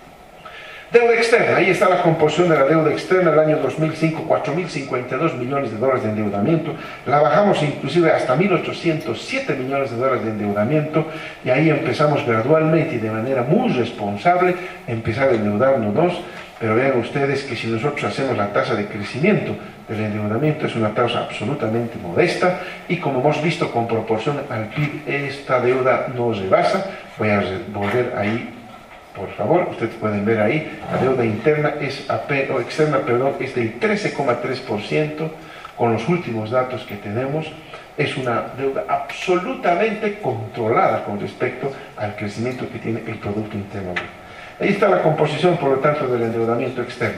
Deuda externa, ahí está la composición de la deuda externa el año dos mil cinco, cuatro mil cincuenta y dos millones de dólares de endeudamiento, la bajamos inclusive hasta mil ochocientos siete millones de dólares de endeudamiento y ahí empezamos gradualmente y de manera muy responsable a empezar a endeudarnos, pero vean ustedes que si nosotros hacemos la tasa de crecimiento del endeudamiento es una tasa absolutamente modesta y como hemos visto con proporción al P I B esta deuda no rebasa. Voy a volver ahí. Por favor, ustedes pueden ver ahí, la deuda interna es, o externa, perdón, es del trece coma tres por ciento con los últimos datos que tenemos, es una deuda absolutamente controlada con respecto al crecimiento que tiene el Producto Interno Bruto. Ahí está la composición, por lo tanto, del endeudamiento externo.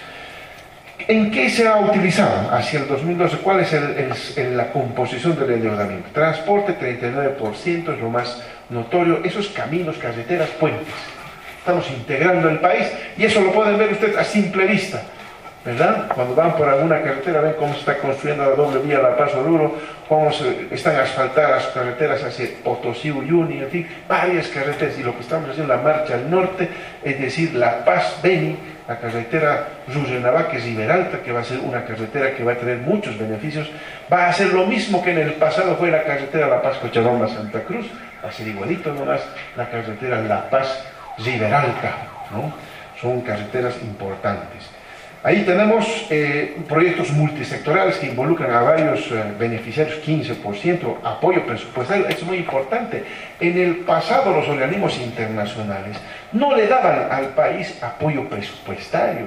¿En qué se ha utilizado hacia el dos mil doce? ¿Cuál es el, el, el, la composición del endeudamiento? Transporte, treinta y nueve por ciento, es lo más notorio. Esos caminos, carreteras, puentes. Estamos integrando el país y eso lo pueden ver ustedes a simple vista, ¿verdad? Cuando van por alguna carretera, ven cómo se está construyendo la doble vía La Paz Oruro, cómo se, están asfaltadas las carreteras hacia Potosí, Uyuni, en fin, varias carreteras. Y lo que estamos haciendo, la marcha al norte, es decir, La Paz-Beni, la carretera Rurrenabaque-Riberalta, que va a ser una carretera que va a tener muchos beneficios, va a ser lo mismo que en el pasado fue la carretera La Paz-Cochabamba-Santa Cruz, va a ser igualito nomás la carretera La Paz-Riberalta, ¿no? Son carreteras importantes. Ahí tenemos eh, proyectos multisectorales que involucran a varios eh, beneficiarios, quince por ciento, apoyo presupuestario, es muy importante. En el pasado los organismos internacionales no le daban al país apoyo presupuestario,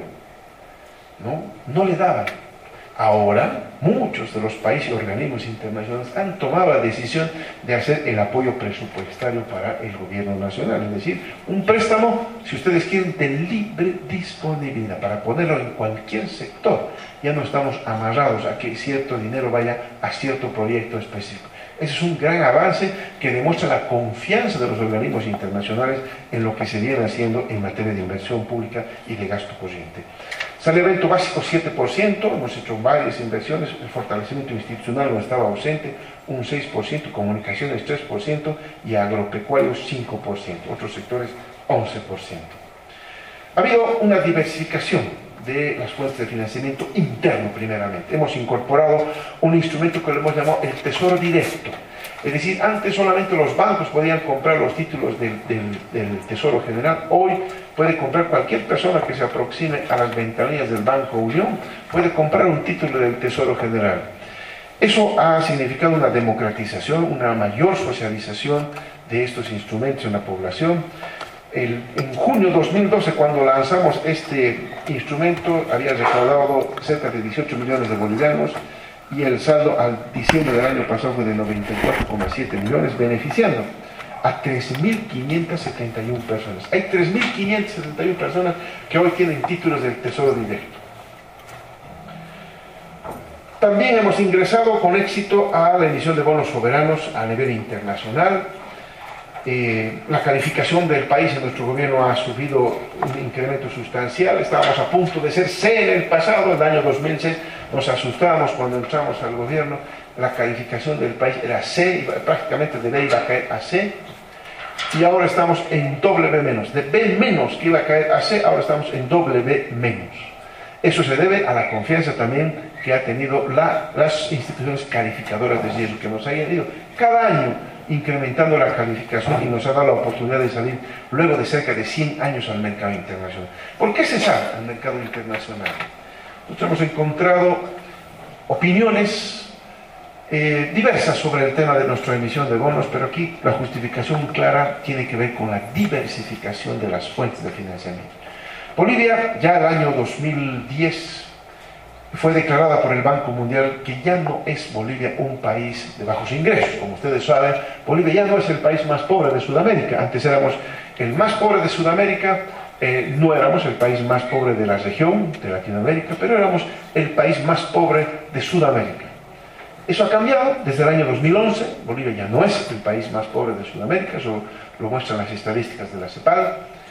no, no le daban. Ahora, muchos de los países y organismos internacionales han tomado la decisión de hacer el apoyo presupuestario para el gobierno nacional, es decir, un préstamo, si ustedes quieren, de libre disponibilidad, para ponerlo en cualquier sector. Ya no estamos amarrados a que cierto dinero vaya a cierto proyecto específico. Ese es un gran avance que demuestra la confianza de los organismos internacionales en lo que se viene haciendo en materia de inversión pública y de gasto corriente. Saneamiento básico siete por ciento, hemos hecho varias inversiones, el fortalecimiento institucional no estaba ausente, un seis por ciento, comunicaciones tres por ciento y agropecuarios cinco por ciento, otros sectores once por ciento. Ha habido una diversificación de las fuentes de financiamiento interno primeramente. Hemos incorporado un instrumento que le hemos llamado el Tesoro Directo. Es decir, antes solamente los bancos podían comprar los títulos del, del, del Tesoro General. Hoy puede comprar cualquier persona que se aproxime a las ventanillas del Banco Unión, puede comprar un título del Tesoro General. Eso ha significado una democratización, una mayor socialización de estos instrumentos en la población. El, en junio de dos mil doce, cuando lanzamos este instrumento, había recaudado cerca de dieciocho millones de bolivianos y el saldo al diciembre del año pasado fue de noventa y cuatro coma siete millones, beneficiando a tres mil quinientas setenta y una personas. Hay tres mil quinientas setenta y una personas que hoy tienen títulos del Tesoro Directo. También hemos ingresado con éxito a la emisión de bonos soberanos a nivel internacional. Eh, la calificación del país en nuestro gobierno ha sufrido un incremento sustancial. Estábamos a punto de ser C en el pasado, el año dos mil seis, nos asustábamos cuando entramos al gobierno, la calificación del país era C, prácticamente de B iba a caer a C, y ahora estamos en doble B menos, de B menos que iba a caer a C, ahora estamos en doble B menos. Eso se debe a la confianza también que ha tenido la, las instituciones calificadoras de riesgo, que nos han ido cada año incrementando la calificación y nos ha dado la oportunidad de salir luego de cerca de cien años al mercado internacional. ¿Por qué se sale al mercado internacional? Nosotros hemos encontrado opiniones eh, diversas sobre el tema de nuestra emisión de bonos, pero aquí la justificación clara tiene que ver con la diversificación de las fuentes de financiamiento. Bolivia, ya el año dos mil diez, fue declarada por el Banco Mundial que ya no es Bolivia un país de bajos ingresos. Como ustedes saben, Bolivia ya no es el país más pobre de Sudamérica. Antes éramos el más pobre de Sudamérica, eh, no éramos el país más pobre de la región, de Latinoamérica, pero éramos el país más pobre de Sudamérica. Eso ha cambiado desde el año dos mil once, Bolivia ya no es el país más pobre de Sudamérica, eso lo muestran las estadísticas de la CEPAL,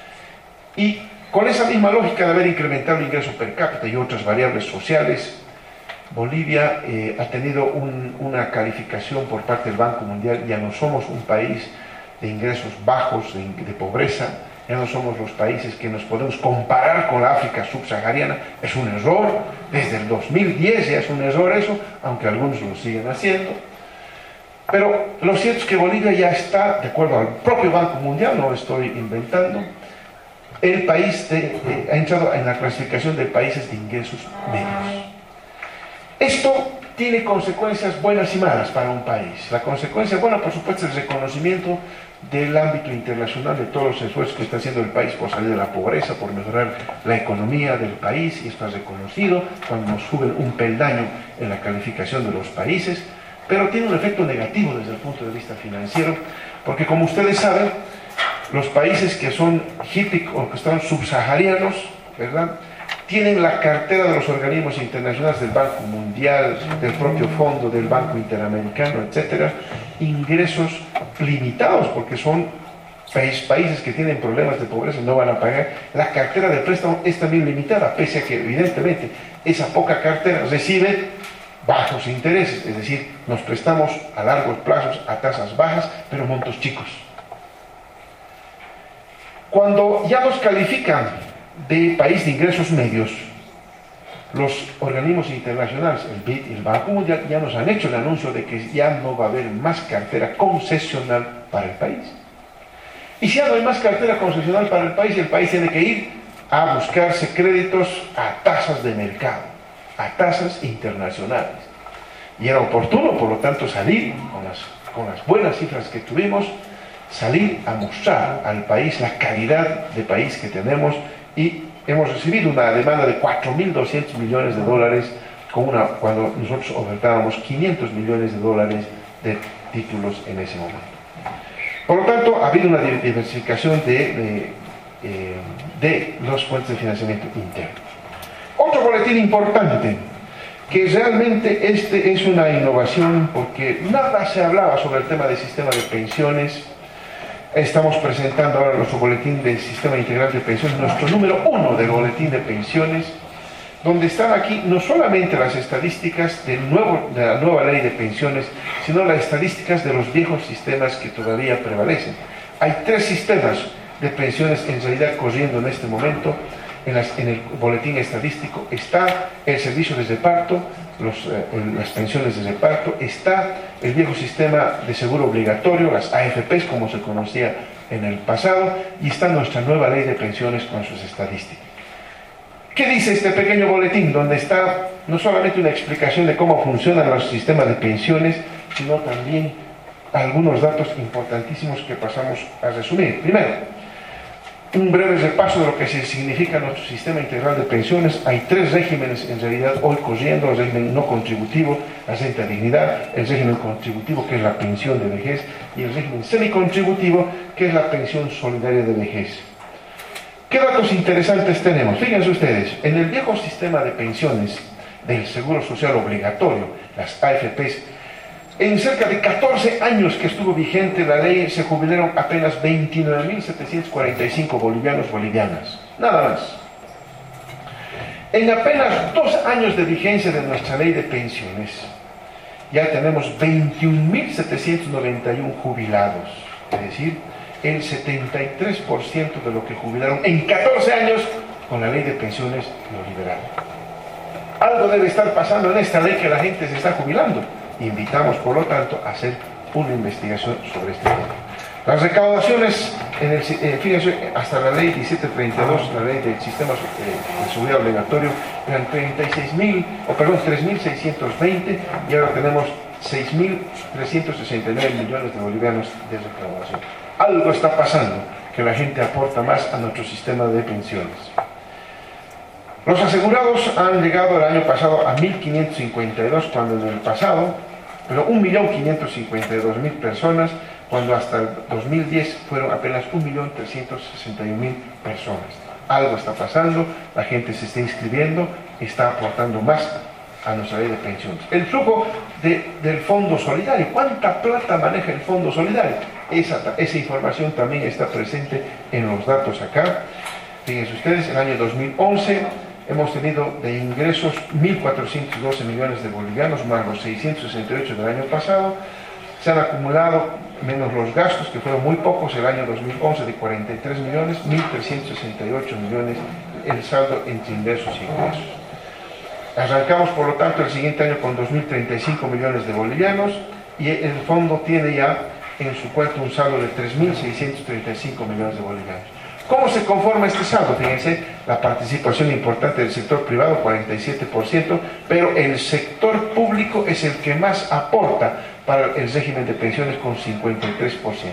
y con esa misma lógica de haber incrementado el ingreso per cápita y otras variables sociales, Bolivia eh, ha tenido un, una calificación por parte del Banco Mundial. Ya no somos un país de ingresos bajos, de, de pobreza, ya no somos los países que nos podemos comparar con la África subsahariana. Es un error, desde el dos mil diez ya es un error eso, aunque algunos lo siguen haciendo. Pero lo cierto es que Bolivia ya está, de acuerdo al propio Banco Mundial, no lo estoy inventando, el país de, eh, ha entrado en la clasificación de países de ingresos medios. Esto tiene consecuencias buenas y malas para un país. La consecuencia buena, por supuesto, es el reconocimiento del ámbito internacional, de todos los esfuerzos que está haciendo el país por salir de la pobreza, por mejorar la economía del país, y esto es reconocido cuando nos suben un peldaño en la calificación de los países, pero tiene un efecto negativo desde el punto de vista financiero, porque como ustedes saben, los países que son hippie o que están subsaharianos, ¿verdad?, tienen la cartera de los organismos internacionales, del Banco Mundial, del propio Fondo, del Banco Interamericano, etcétera, ingresos limitados, porque son países que tienen problemas de pobreza y no van a pagar. La cartera de préstamo es también limitada, pese a que evidentemente esa poca cartera recibe bajos intereses, es decir, nos prestamos a largos plazos a tasas bajas, pero montos chicos. Cuando ya nos califican de país de ingresos medios, los organismos internacionales, el B I D y el Banco Mundial, ya nos han hecho el anuncio de que ya no va a haber más cartera concesional para el país. Y si ya no hay más cartera concesional para el país, el país tiene que ir a buscarse créditos a tasas de mercado, a tasas internacionales. Y era oportuno, por lo tanto, salir con las, con las buenas cifras que tuvimos, salir a mostrar al país la calidad de país que tenemos, y hemos recibido una demanda de cuatro mil doscientos millones de dólares con una, cuando nosotros ofertábamos quinientos millones de dólares de títulos en ese momento. Por lo tanto, ha habido una diversificación de, de, eh, de las fuentes de financiamiento interno. Otro boletín importante, que realmente este es una innovación, porque nada se hablaba sobre el tema del sistema de pensiones. Estamos presentando ahora nuestro boletín del Sistema Integral de Pensiones, nuestro número uno del boletín de pensiones, donde están aquí no solamente las estadísticas del nuevo, de la nueva ley de pensiones, sino las estadísticas de los viejos sistemas que todavía prevalecen. Hay tres sistemas de pensiones en realidad corriendo en este momento. En, las, en el boletín estadístico está el servicio de reparto, los, eh, las pensiones de reparto, está el viejo sistema de seguro obligatorio, las A F Pes como se conocía en el pasado, y está nuestra nueva ley de pensiones con sus estadísticas. ¿Qué dice este pequeño boletín? Donde está no solamente una explicación de cómo funcionan los sistemas de pensiones, sino también algunos datos importantísimos que pasamos a resumir. Primero, un breve repaso de lo que significa nuestro sistema integral de pensiones. Hay tres regímenes en realidad hoy corriendo: el régimen no contributivo, la renta de dignidad; el régimen contributivo, que es la pensión de vejez; y el régimen semicontributivo, que es la pensión solidaria de vejez. ¿Qué datos interesantes tenemos? Fíjense ustedes, en el viejo sistema de pensiones del Seguro Social Obligatorio, las A F Pes, en cerca de catorce años que estuvo vigente la ley, se jubilaron apenas veintinueve mil setecientos cuarenta y cinco bolivianos bolivianas, nada más. En apenas dos años de vigencia de nuestra ley de pensiones, ya tenemos veintiún mil setecientos noventa y uno jubilados, es decir, el setenta y tres por ciento de lo que jubilaron en catorce años con la ley de pensiones neoliberal. Algo debe estar pasando en esta ley que la gente se está jubilando. Invitamos, por lo tanto, a hacer una investigación sobre este tema. Las recaudaciones, en el, eh, fíjense, hasta la ley diecisiete treinta y dos, la ley del sistema eh, de seguridad obligatorio, eran treinta y seis mil, o perdón, tres mil seiscientos veinte, y ahora tenemos seis mil trescientos sesenta y nueve millones de bolivianos de recaudación. Algo está pasando, que la gente aporta más a nuestro sistema de pensiones. Los asegurados han llegado el año pasado a mil quinientos cincuenta y dos, cuando en el pasado, pero un millón quinientos cincuenta y dos mil personas, cuando hasta el dos mil diez fueron apenas un millón trescientos sesenta y un mil personas. Algo está pasando, la gente se está inscribiendo, está aportando más a nuestra ley de pensiones. El flujo de, del Fondo Solidario, ¿cuánta plata maneja el Fondo Solidario? Esa, esa información también está presente en los datos acá. Fíjense ustedes, el año dos mil once hemos tenido de ingresos mil cuatrocientos doce millones de bolivianos, más los seiscientos sesenta y ocho del año pasado. Se han acumulado, menos los gastos, que fueron muy pocos, el año dos mil once de cuarenta y tres millones, mil trescientos sesenta y ocho millones el saldo entre ingresos y egresos. Arrancamos, por lo tanto, el siguiente año con dos mil treinta y cinco millones de bolivianos, y el fondo tiene ya en su cuenta un saldo de tres mil seiscientos treinta y cinco millones de bolivianos. ¿Cómo se conforma este saldo? Fíjense, la participación importante del sector privado, cuarenta y siete por ciento, pero el sector público es el que más aporta para el régimen de pensiones, con cincuenta y tres por ciento.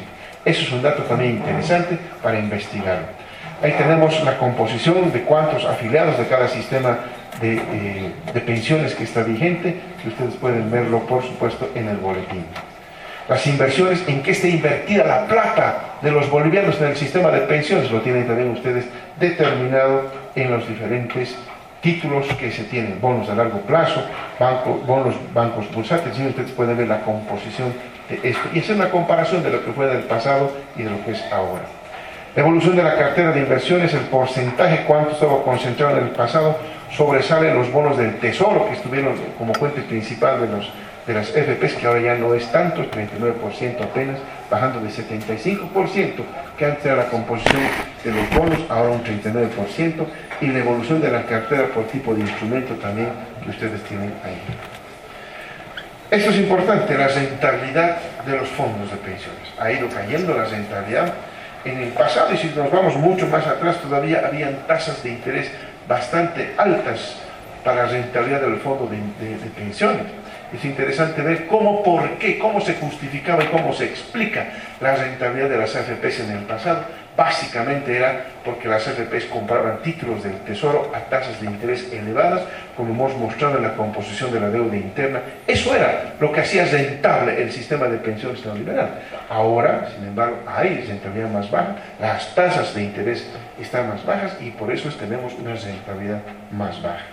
Eso es un dato también interesante para investigar. Ahí tenemos la composición de cuántos afiliados de cada sistema de, eh, de pensiones que está vigente, que ustedes pueden verlo, por supuesto, en el boletín. Las inversiones, en qué está invertida la plata de los bolivianos en el sistema de pensiones, lo tienen también ustedes determinado en los diferentes títulos que se tienen, bonos de largo plazo, banco, bonos, bancos bursátiles, y ustedes pueden ver la composición de esto, y hacer una comparación de lo que fue del pasado y de lo que es ahora. La evolución de la cartera de inversiones, el porcentaje, cuánto estaba concentrado en el pasado, sobresale los bonos del tesoro, que estuvieron como fuente principal de los de las F Pes, que ahora ya no es tanto, treinta y nueve por ciento apenas, bajando de setenta y cinco por ciento, que antes era la composición de los bonos, ahora un treinta y nueve por ciento, y la evolución de la cartera por tipo de instrumento también, que ustedes tienen ahí. Esto es importante, la rentabilidad de los fondos de pensiones. Ha ido cayendo la rentabilidad. En el pasado, y si nos vamos mucho más atrás, todavía habían tasas de interés bastante altas para la rentabilidad del fondo de, de, de pensiones. Es interesante ver cómo, por qué, cómo se justificaba y cómo se explica la rentabilidad de las A F Pes en el pasado. Básicamente era porque las A F Pes compraban títulos del tesoro a tasas de interés elevadas, como hemos mostrado en la composición de la deuda interna. Eso era lo que hacía rentable el sistema de pensiones neoliberal. Ahora, sin embargo, hay rentabilidad más baja, las tasas de interés están más bajas y por eso tenemos una rentabilidad más baja.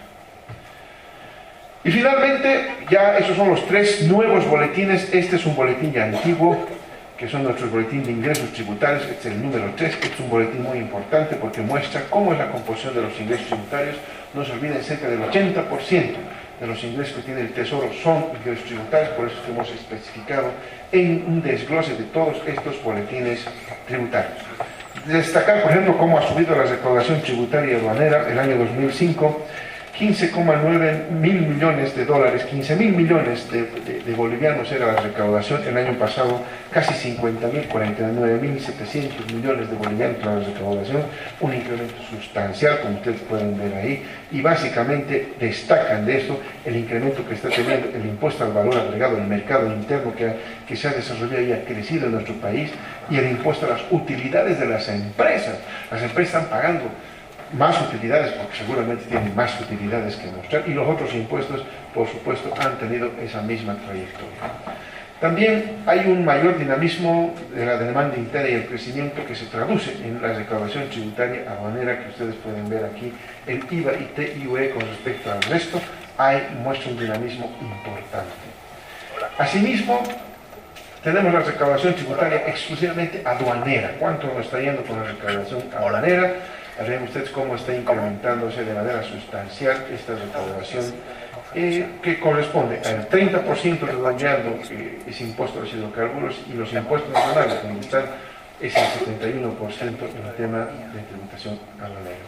Y finalmente, ya esos son los tres nuevos boletines. Este es un boletín ya antiguo, que son nuestros boletines de ingresos tributarios. Este es el número tres. Este es un boletín muy importante porque muestra cómo es la composición de los ingresos tributarios. No se olviden, cerca del ochenta por ciento de los ingresos que tiene el Tesoro son ingresos tributarios, por eso es que hemos especificado en un desglose de todos estos boletines tributarios. Destacar, por ejemplo, cómo ha subido la recaudación tributaria aduanera el año dos mil cinco, quince coma nueve mil millones de dólares, quince mil millones de, de, de bolivianos era la recaudación. El año pasado casi cincuenta mil, cuarenta y nueve mil setecientos millones de bolivianos para la recaudación, un incremento sustancial, como ustedes pueden ver ahí, y básicamente destacan de esto el incremento que está teniendo el impuesto al valor agregado, el mercado interno que, ha, que se ha desarrollado y ha crecido en nuestro país, y el impuesto a las utilidades de las empresas. Las empresas están pagando más utilidades, porque seguramente tienen más utilidades que mostrar, y los otros impuestos, por supuesto, han tenido esa misma trayectoria. También hay un mayor dinamismo de la demanda interna y el crecimiento que se traduce en la recaudación tributaria aduanera, que ustedes pueden ver aquí, el I V A y T I U E con respecto al resto, hay, muestra un dinamismo importante. Asimismo, tenemos la recaudación tributaria exclusivamente aduanera. ¿Cuánto nos está yendo con la recaudación aduanera? Vean ustedes cómo está incrementándose de manera sustancial esta recaudación, eh, que corresponde al treinta por ciento redondeando eh, ese impuesto a los hidrocarburos, y los impuestos nacionales, donde están, es el setenta y uno por ciento en el tema de tributación aduanera.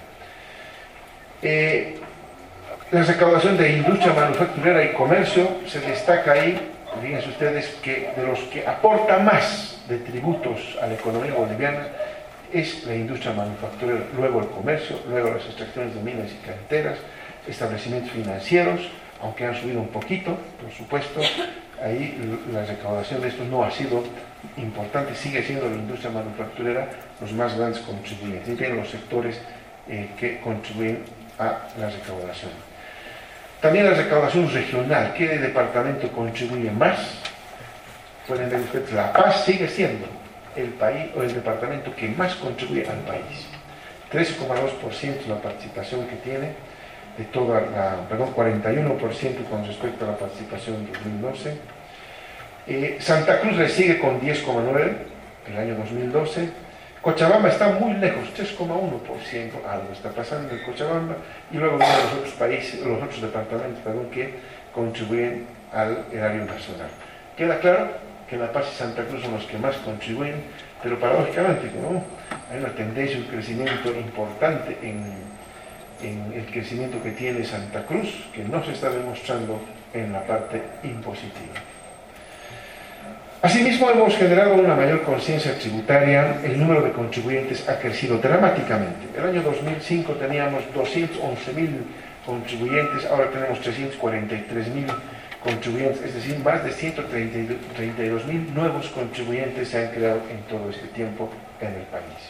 Eh, la recaudación de industria manufacturera y comercio se destaca ahí. Fíjense ustedes que de los que aporta más de tributos a la economía boliviana es la industria manufacturera, luego el comercio, luego las extracciones de minas y canteras, establecimientos financieros, aunque han subido un poquito, por supuesto, ahí la recaudación de estos no ha sido importante, sigue siendo la industria manufacturera los más grandes contribuyentes, y tienen los sectores eh, que contribuyen a la recaudación. También la recaudación regional, ¿qué departamento contribuye más? Pueden ver ustedes, La Paz sigue siendo el país o el departamento que más contribuye al país. trece coma dos por ciento la participación que tiene de toda la, perdón, cuarenta y uno por ciento con respecto a la participación en dos mil doce. Eh, Santa Cruz le sigue con diez coma nueve por ciento el año dos mil doce. Cochabamba está muy lejos, tres coma uno por ciento, algo está pasando en Cochabamba, y luego vienen los otros países, los otros departamentos, perdón, que contribuyen al erario nacional. Queda claro que La Paz y Santa Cruz son los que más contribuyen, pero paradójicamente, ¿no?, hay una tendencia, un crecimiento importante en, en el crecimiento que tiene Santa Cruz, que no se está demostrando en la parte impositiva. Asimismo, hemos generado una mayor conciencia tributaria. El número de contribuyentes ha crecido dramáticamente. El año dos mil cinco teníamos doscientos once mil contribuyentes, ahora tenemos trescientos cuarenta y tres mil contribuyentes, es decir, más de ciento treinta y dos mil nuevos contribuyentes se han creado en todo este tiempo en el país.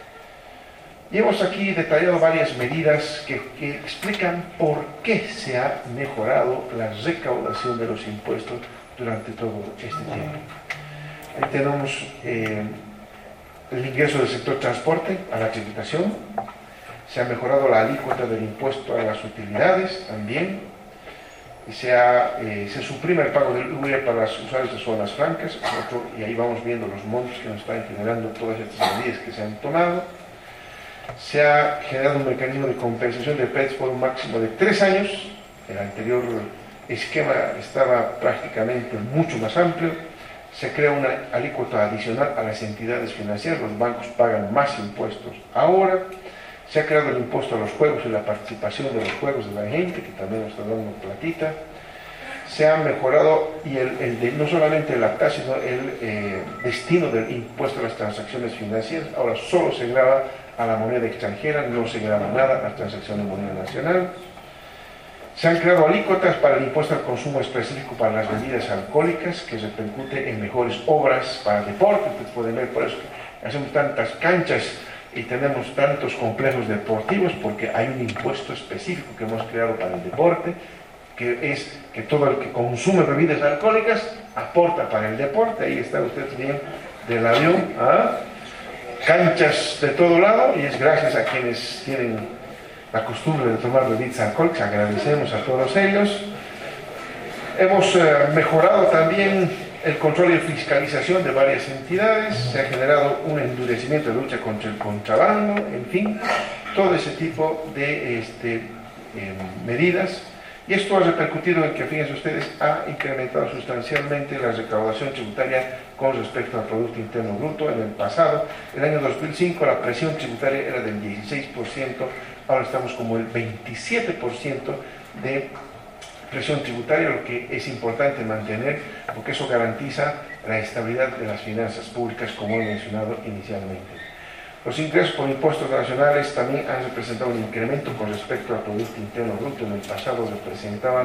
Y hemos aquí detallado varias medidas que, que explican por qué se ha mejorado la recaudación de los impuestos durante todo este tiempo. Ahí tenemos eh, el ingreso del sector transporte a la tributación, se ha mejorado la alícuota del impuesto a las utilidades también, y se, ha, eh, se suprime el pago del U I R para los usuarios de zonas francas, otro, y ahí vamos viendo los montos que nos están generando todas estas medidas que se han tomado. Se ha generado un mecanismo de compensación de P E Ts por un máximo de tres años, el anterior esquema estaba prácticamente mucho más amplio. Se crea una alícuota adicional a las entidades financieras, los bancos pagan más impuestos ahora. Se ha creado el impuesto a los juegos y la participación de los juegos de la gente, que también nos está dando platita. Se ha mejorado, y el, el de, no solamente la tasa, sino el eh, destino del impuesto a las transacciones financieras. Ahora solo se grava a la moneda extranjera, no se grava nada a las transacciones de moneda nacional. Se han creado alícuotas para el impuesto al consumo específico para las bebidas alcohólicas, que repercute en mejores obras para deporte. Ustedes pueden ver, por eso hacemos tantas canchas y tenemos tantos complejos deportivos, porque hay un impuesto específico que hemos creado para el deporte, que es que todo el que consume bebidas alcohólicas aporta para el deporte. Ahí está usted bien del avión, ¿ah? Canchas de todo lado, y es gracias a quienes tienen la costumbre de tomar bebidas alcohólicas. Agradecemos a todos ellos. Hemos eh, mejorado también el control y fiscalización de varias entidades. Se ha generado un endurecimiento de lucha contra el contrabando, en fin, todo ese tipo de este, eh, medidas. Y esto ha repercutido en que, fíjense ustedes, ha incrementado sustancialmente la recaudación tributaria con respecto al Producto Interno Bruto. En el pasado, el año dos mil cinco, la presión tributaria era del dieciséis por ciento, ahora estamos como el veintisiete por ciento de presión tributaria, lo que es importante mantener, porque eso garantiza la estabilidad de las finanzas públicas, como he mencionado inicialmente. Los ingresos por impuestos nacionales también han representado un incremento con respecto al Producto Interno Bruto. En el pasado representaban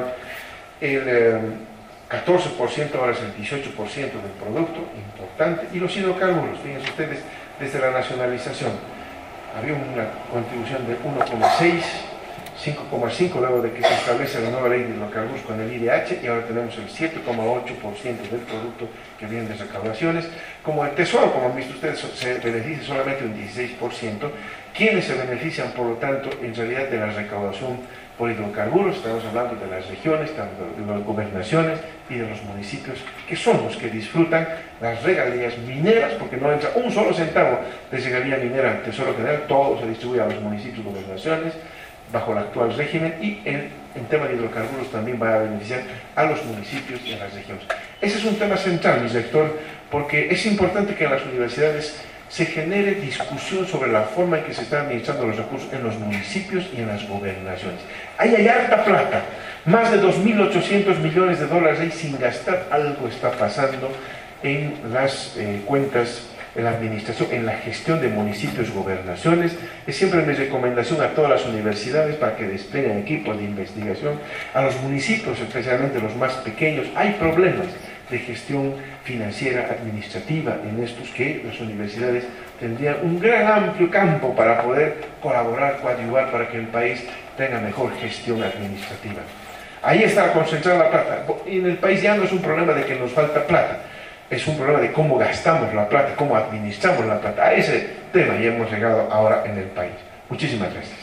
el eh, catorce por ciento, ahora es el dieciocho por ciento del producto, importante. Y los hidrocarburos, fíjense ustedes, desde la nacionalización había una contribución de uno coma seis, cinco coma cinco luego de que se establece la nueva ley de hidrocarburos con el I D H, y ahora tenemos el siete coma ocho por ciento del producto que viene de recaudaciones. Como el Tesoro, como han visto ustedes, se beneficia solamente un dieciséis por ciento. ¿Quiénes se benefician, por lo tanto, en realidad de la recaudación por hidrocarburos? Estamos hablando de las regiones, tanto de las gobernaciones y de los municipios, que son los que disfrutan las regalías mineras, porque no entra un solo centavo de regalía minera al Tesoro General, todo se distribuye a los municipios y gobernaciones bajo el actual régimen, y en, en tema de hidrocarburos también va a beneficiar a los municipios y a las regiones. Ese es un tema central, mi sector, porque es importante que en las universidades se genere discusión sobre la forma en que se están administrando los recursos en los municipios y en las gobernaciones. Ahí hay harta plata, más de dos mil ochocientos millones de dólares ahí sin gastar. Algo está pasando en las eh, cuentas, en la administración, en la gestión de municipios y gobernaciones. Es siempre mi recomendación a todas las universidades para que desplieguen equipos de investigación. A los municipios, especialmente los más pequeños, hay problemas de gestión financiera, administrativa en estos, que las universidades tendrían un gran amplio campo para poder colaborar, coadyuvar para que el país tenga mejor gestión administrativa. Ahí está concentrada la plata. Y en el país ya no es un problema de que nos falta plata, es un problema de cómo gastamos la plata, cómo administramos la plata. A ese tema ya hemos llegado ahora en el país. Muchísimas gracias.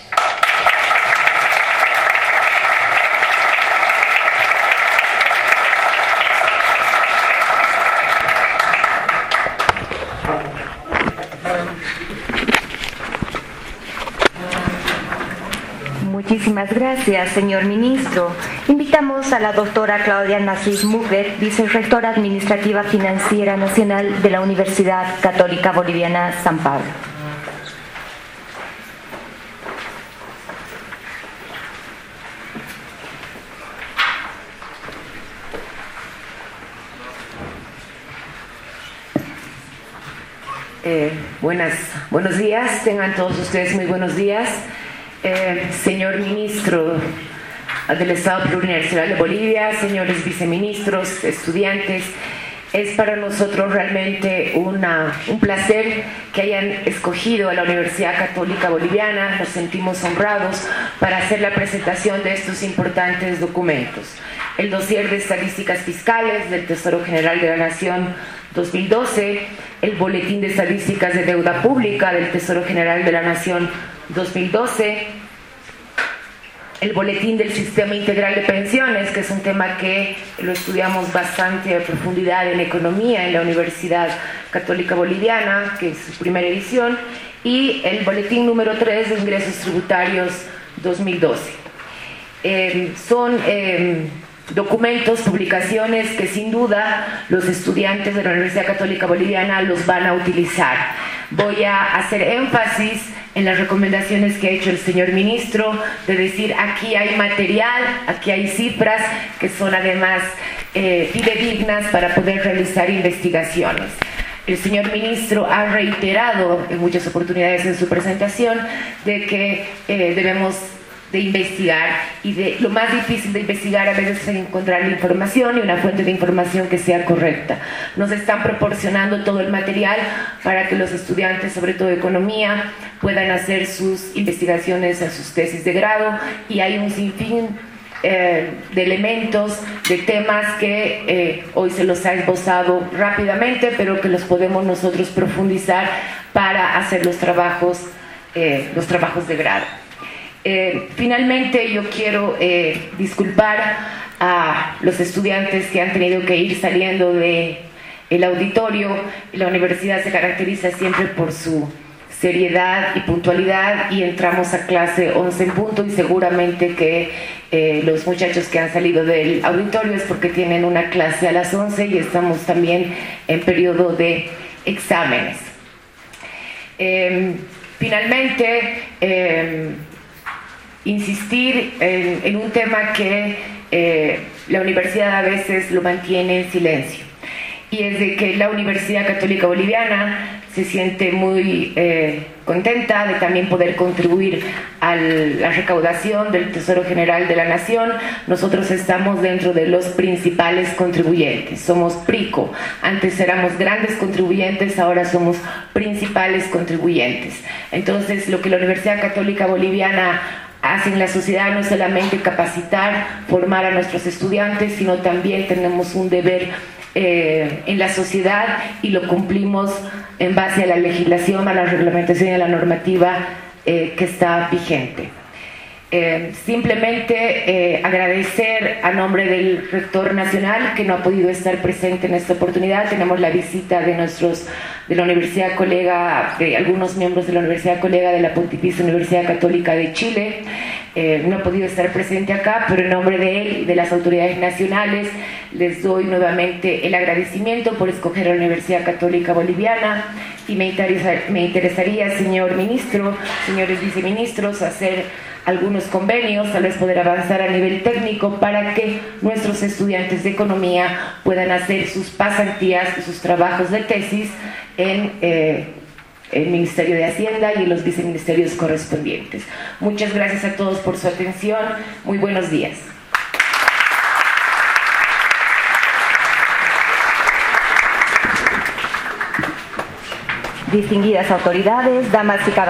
Muchísimas gracias, señor ministro. Invitamos a la doctora Claudia Nasif Mugler, vicerrectora administrativa financiera nacional de la Universidad Católica Boliviana San Pablo. Eh, buenas, buenos días, tengan todos ustedes muy buenos días. Eh, señor ministro, del Estado Plurinacional de Bolivia, señores viceministros, estudiantes. Es para nosotros realmente una, un placer que hayan escogido a la Universidad Católica Boliviana. Nos sentimos honrados para hacer la presentación de estos importantes documentos. El dossier de estadísticas fiscales del Tesoro General de la Nación dos mil doce, el Boletín de Estadísticas de Deuda Pública del Tesoro General de la Nación dos mil doce, el Boletín del Sistema Integral de Pensiones, que es un tema que lo estudiamos bastante a profundidad en economía en la Universidad Católica Boliviana, que es su primera edición, y el Boletín número tres de Ingresos Tributarios dos mil doce. Eh, son eh, documentos, publicaciones que sin duda los estudiantes de la Universidad Católica Boliviana los van a utilizar. Voy a hacer énfasis en las recomendaciones que ha hecho el señor ministro, de decir aquí hay material, aquí hay cifras que son además eh, fidedignas para poder realizar investigaciones. El señor ministro ha reiterado en muchas oportunidades en su presentación de que eh, debemos de investigar, y de lo más difícil de investigar a veces es encontrar la información y una fuente de información que sea correcta. Nos están proporcionando todo el material para que los estudiantes, sobre todo de economía, puedan hacer sus investigaciones en sus tesis de grado, y hay un sinfín eh, de elementos, de temas que eh, hoy se los ha esbozado rápidamente, pero que los podemos nosotros profundizar para hacer los trabajos, eh, los trabajos de grado. Eh, finalmente yo quiero eh, disculpar a los estudiantes que han tenido que ir saliendo del auditorio. La universidad se caracteriza siempre por su seriedad y puntualidad, y entramos a clase once en punto, y seguramente que eh, los muchachos que han salido del auditorio es porque tienen una clase a las once y estamos también en periodo de exámenes. Eh, finalmente, eh, insistir en, en un tema que eh, la universidad a veces lo mantiene en silencio, y es de que la Universidad Católica Boliviana se siente muy eh, contenta de también poder contribuir a la recaudación del Tesoro General de la Nación. Nosotros estamos dentro de los principales contribuyentes, somos PRICO. Antes éramos grandes contribuyentes, ahora somos principales contribuyentes. Entonces, lo que la Universidad Católica Boliviana hace en la sociedad no es solamente capacitar, formar a nuestros estudiantes, sino también tenemos un deber eh, en la sociedad, y lo cumplimos en base a la legislación, a la reglamentación y a la normativa eh, que está vigente. Eh, simplemente eh, agradecer a nombre del rector nacional, que no ha podido estar presente en esta oportunidad. Tenemos la visita de nuestros de la Universidad Colega, de algunos miembros de la Universidad Colega de la Pontificia Universidad Católica de Chile. Eh, no ha podido estar presente acá, pero en nombre de él y de las autoridades nacionales les doy nuevamente el agradecimiento por escoger a la Universidad Católica Boliviana, y me, interesa, me interesaría, señor ministro, señores viceministros, hacer algunos convenios, tal vez poder avanzar a nivel técnico para que nuestros estudiantes de economía puedan hacer sus pasantías y sus trabajos de tesis en eh, el Ministerio de Hacienda y en los viceministerios correspondientes. Muchas gracias a todos por su atención. Muy buenos días. Distinguidas autoridades, damas y caballeros.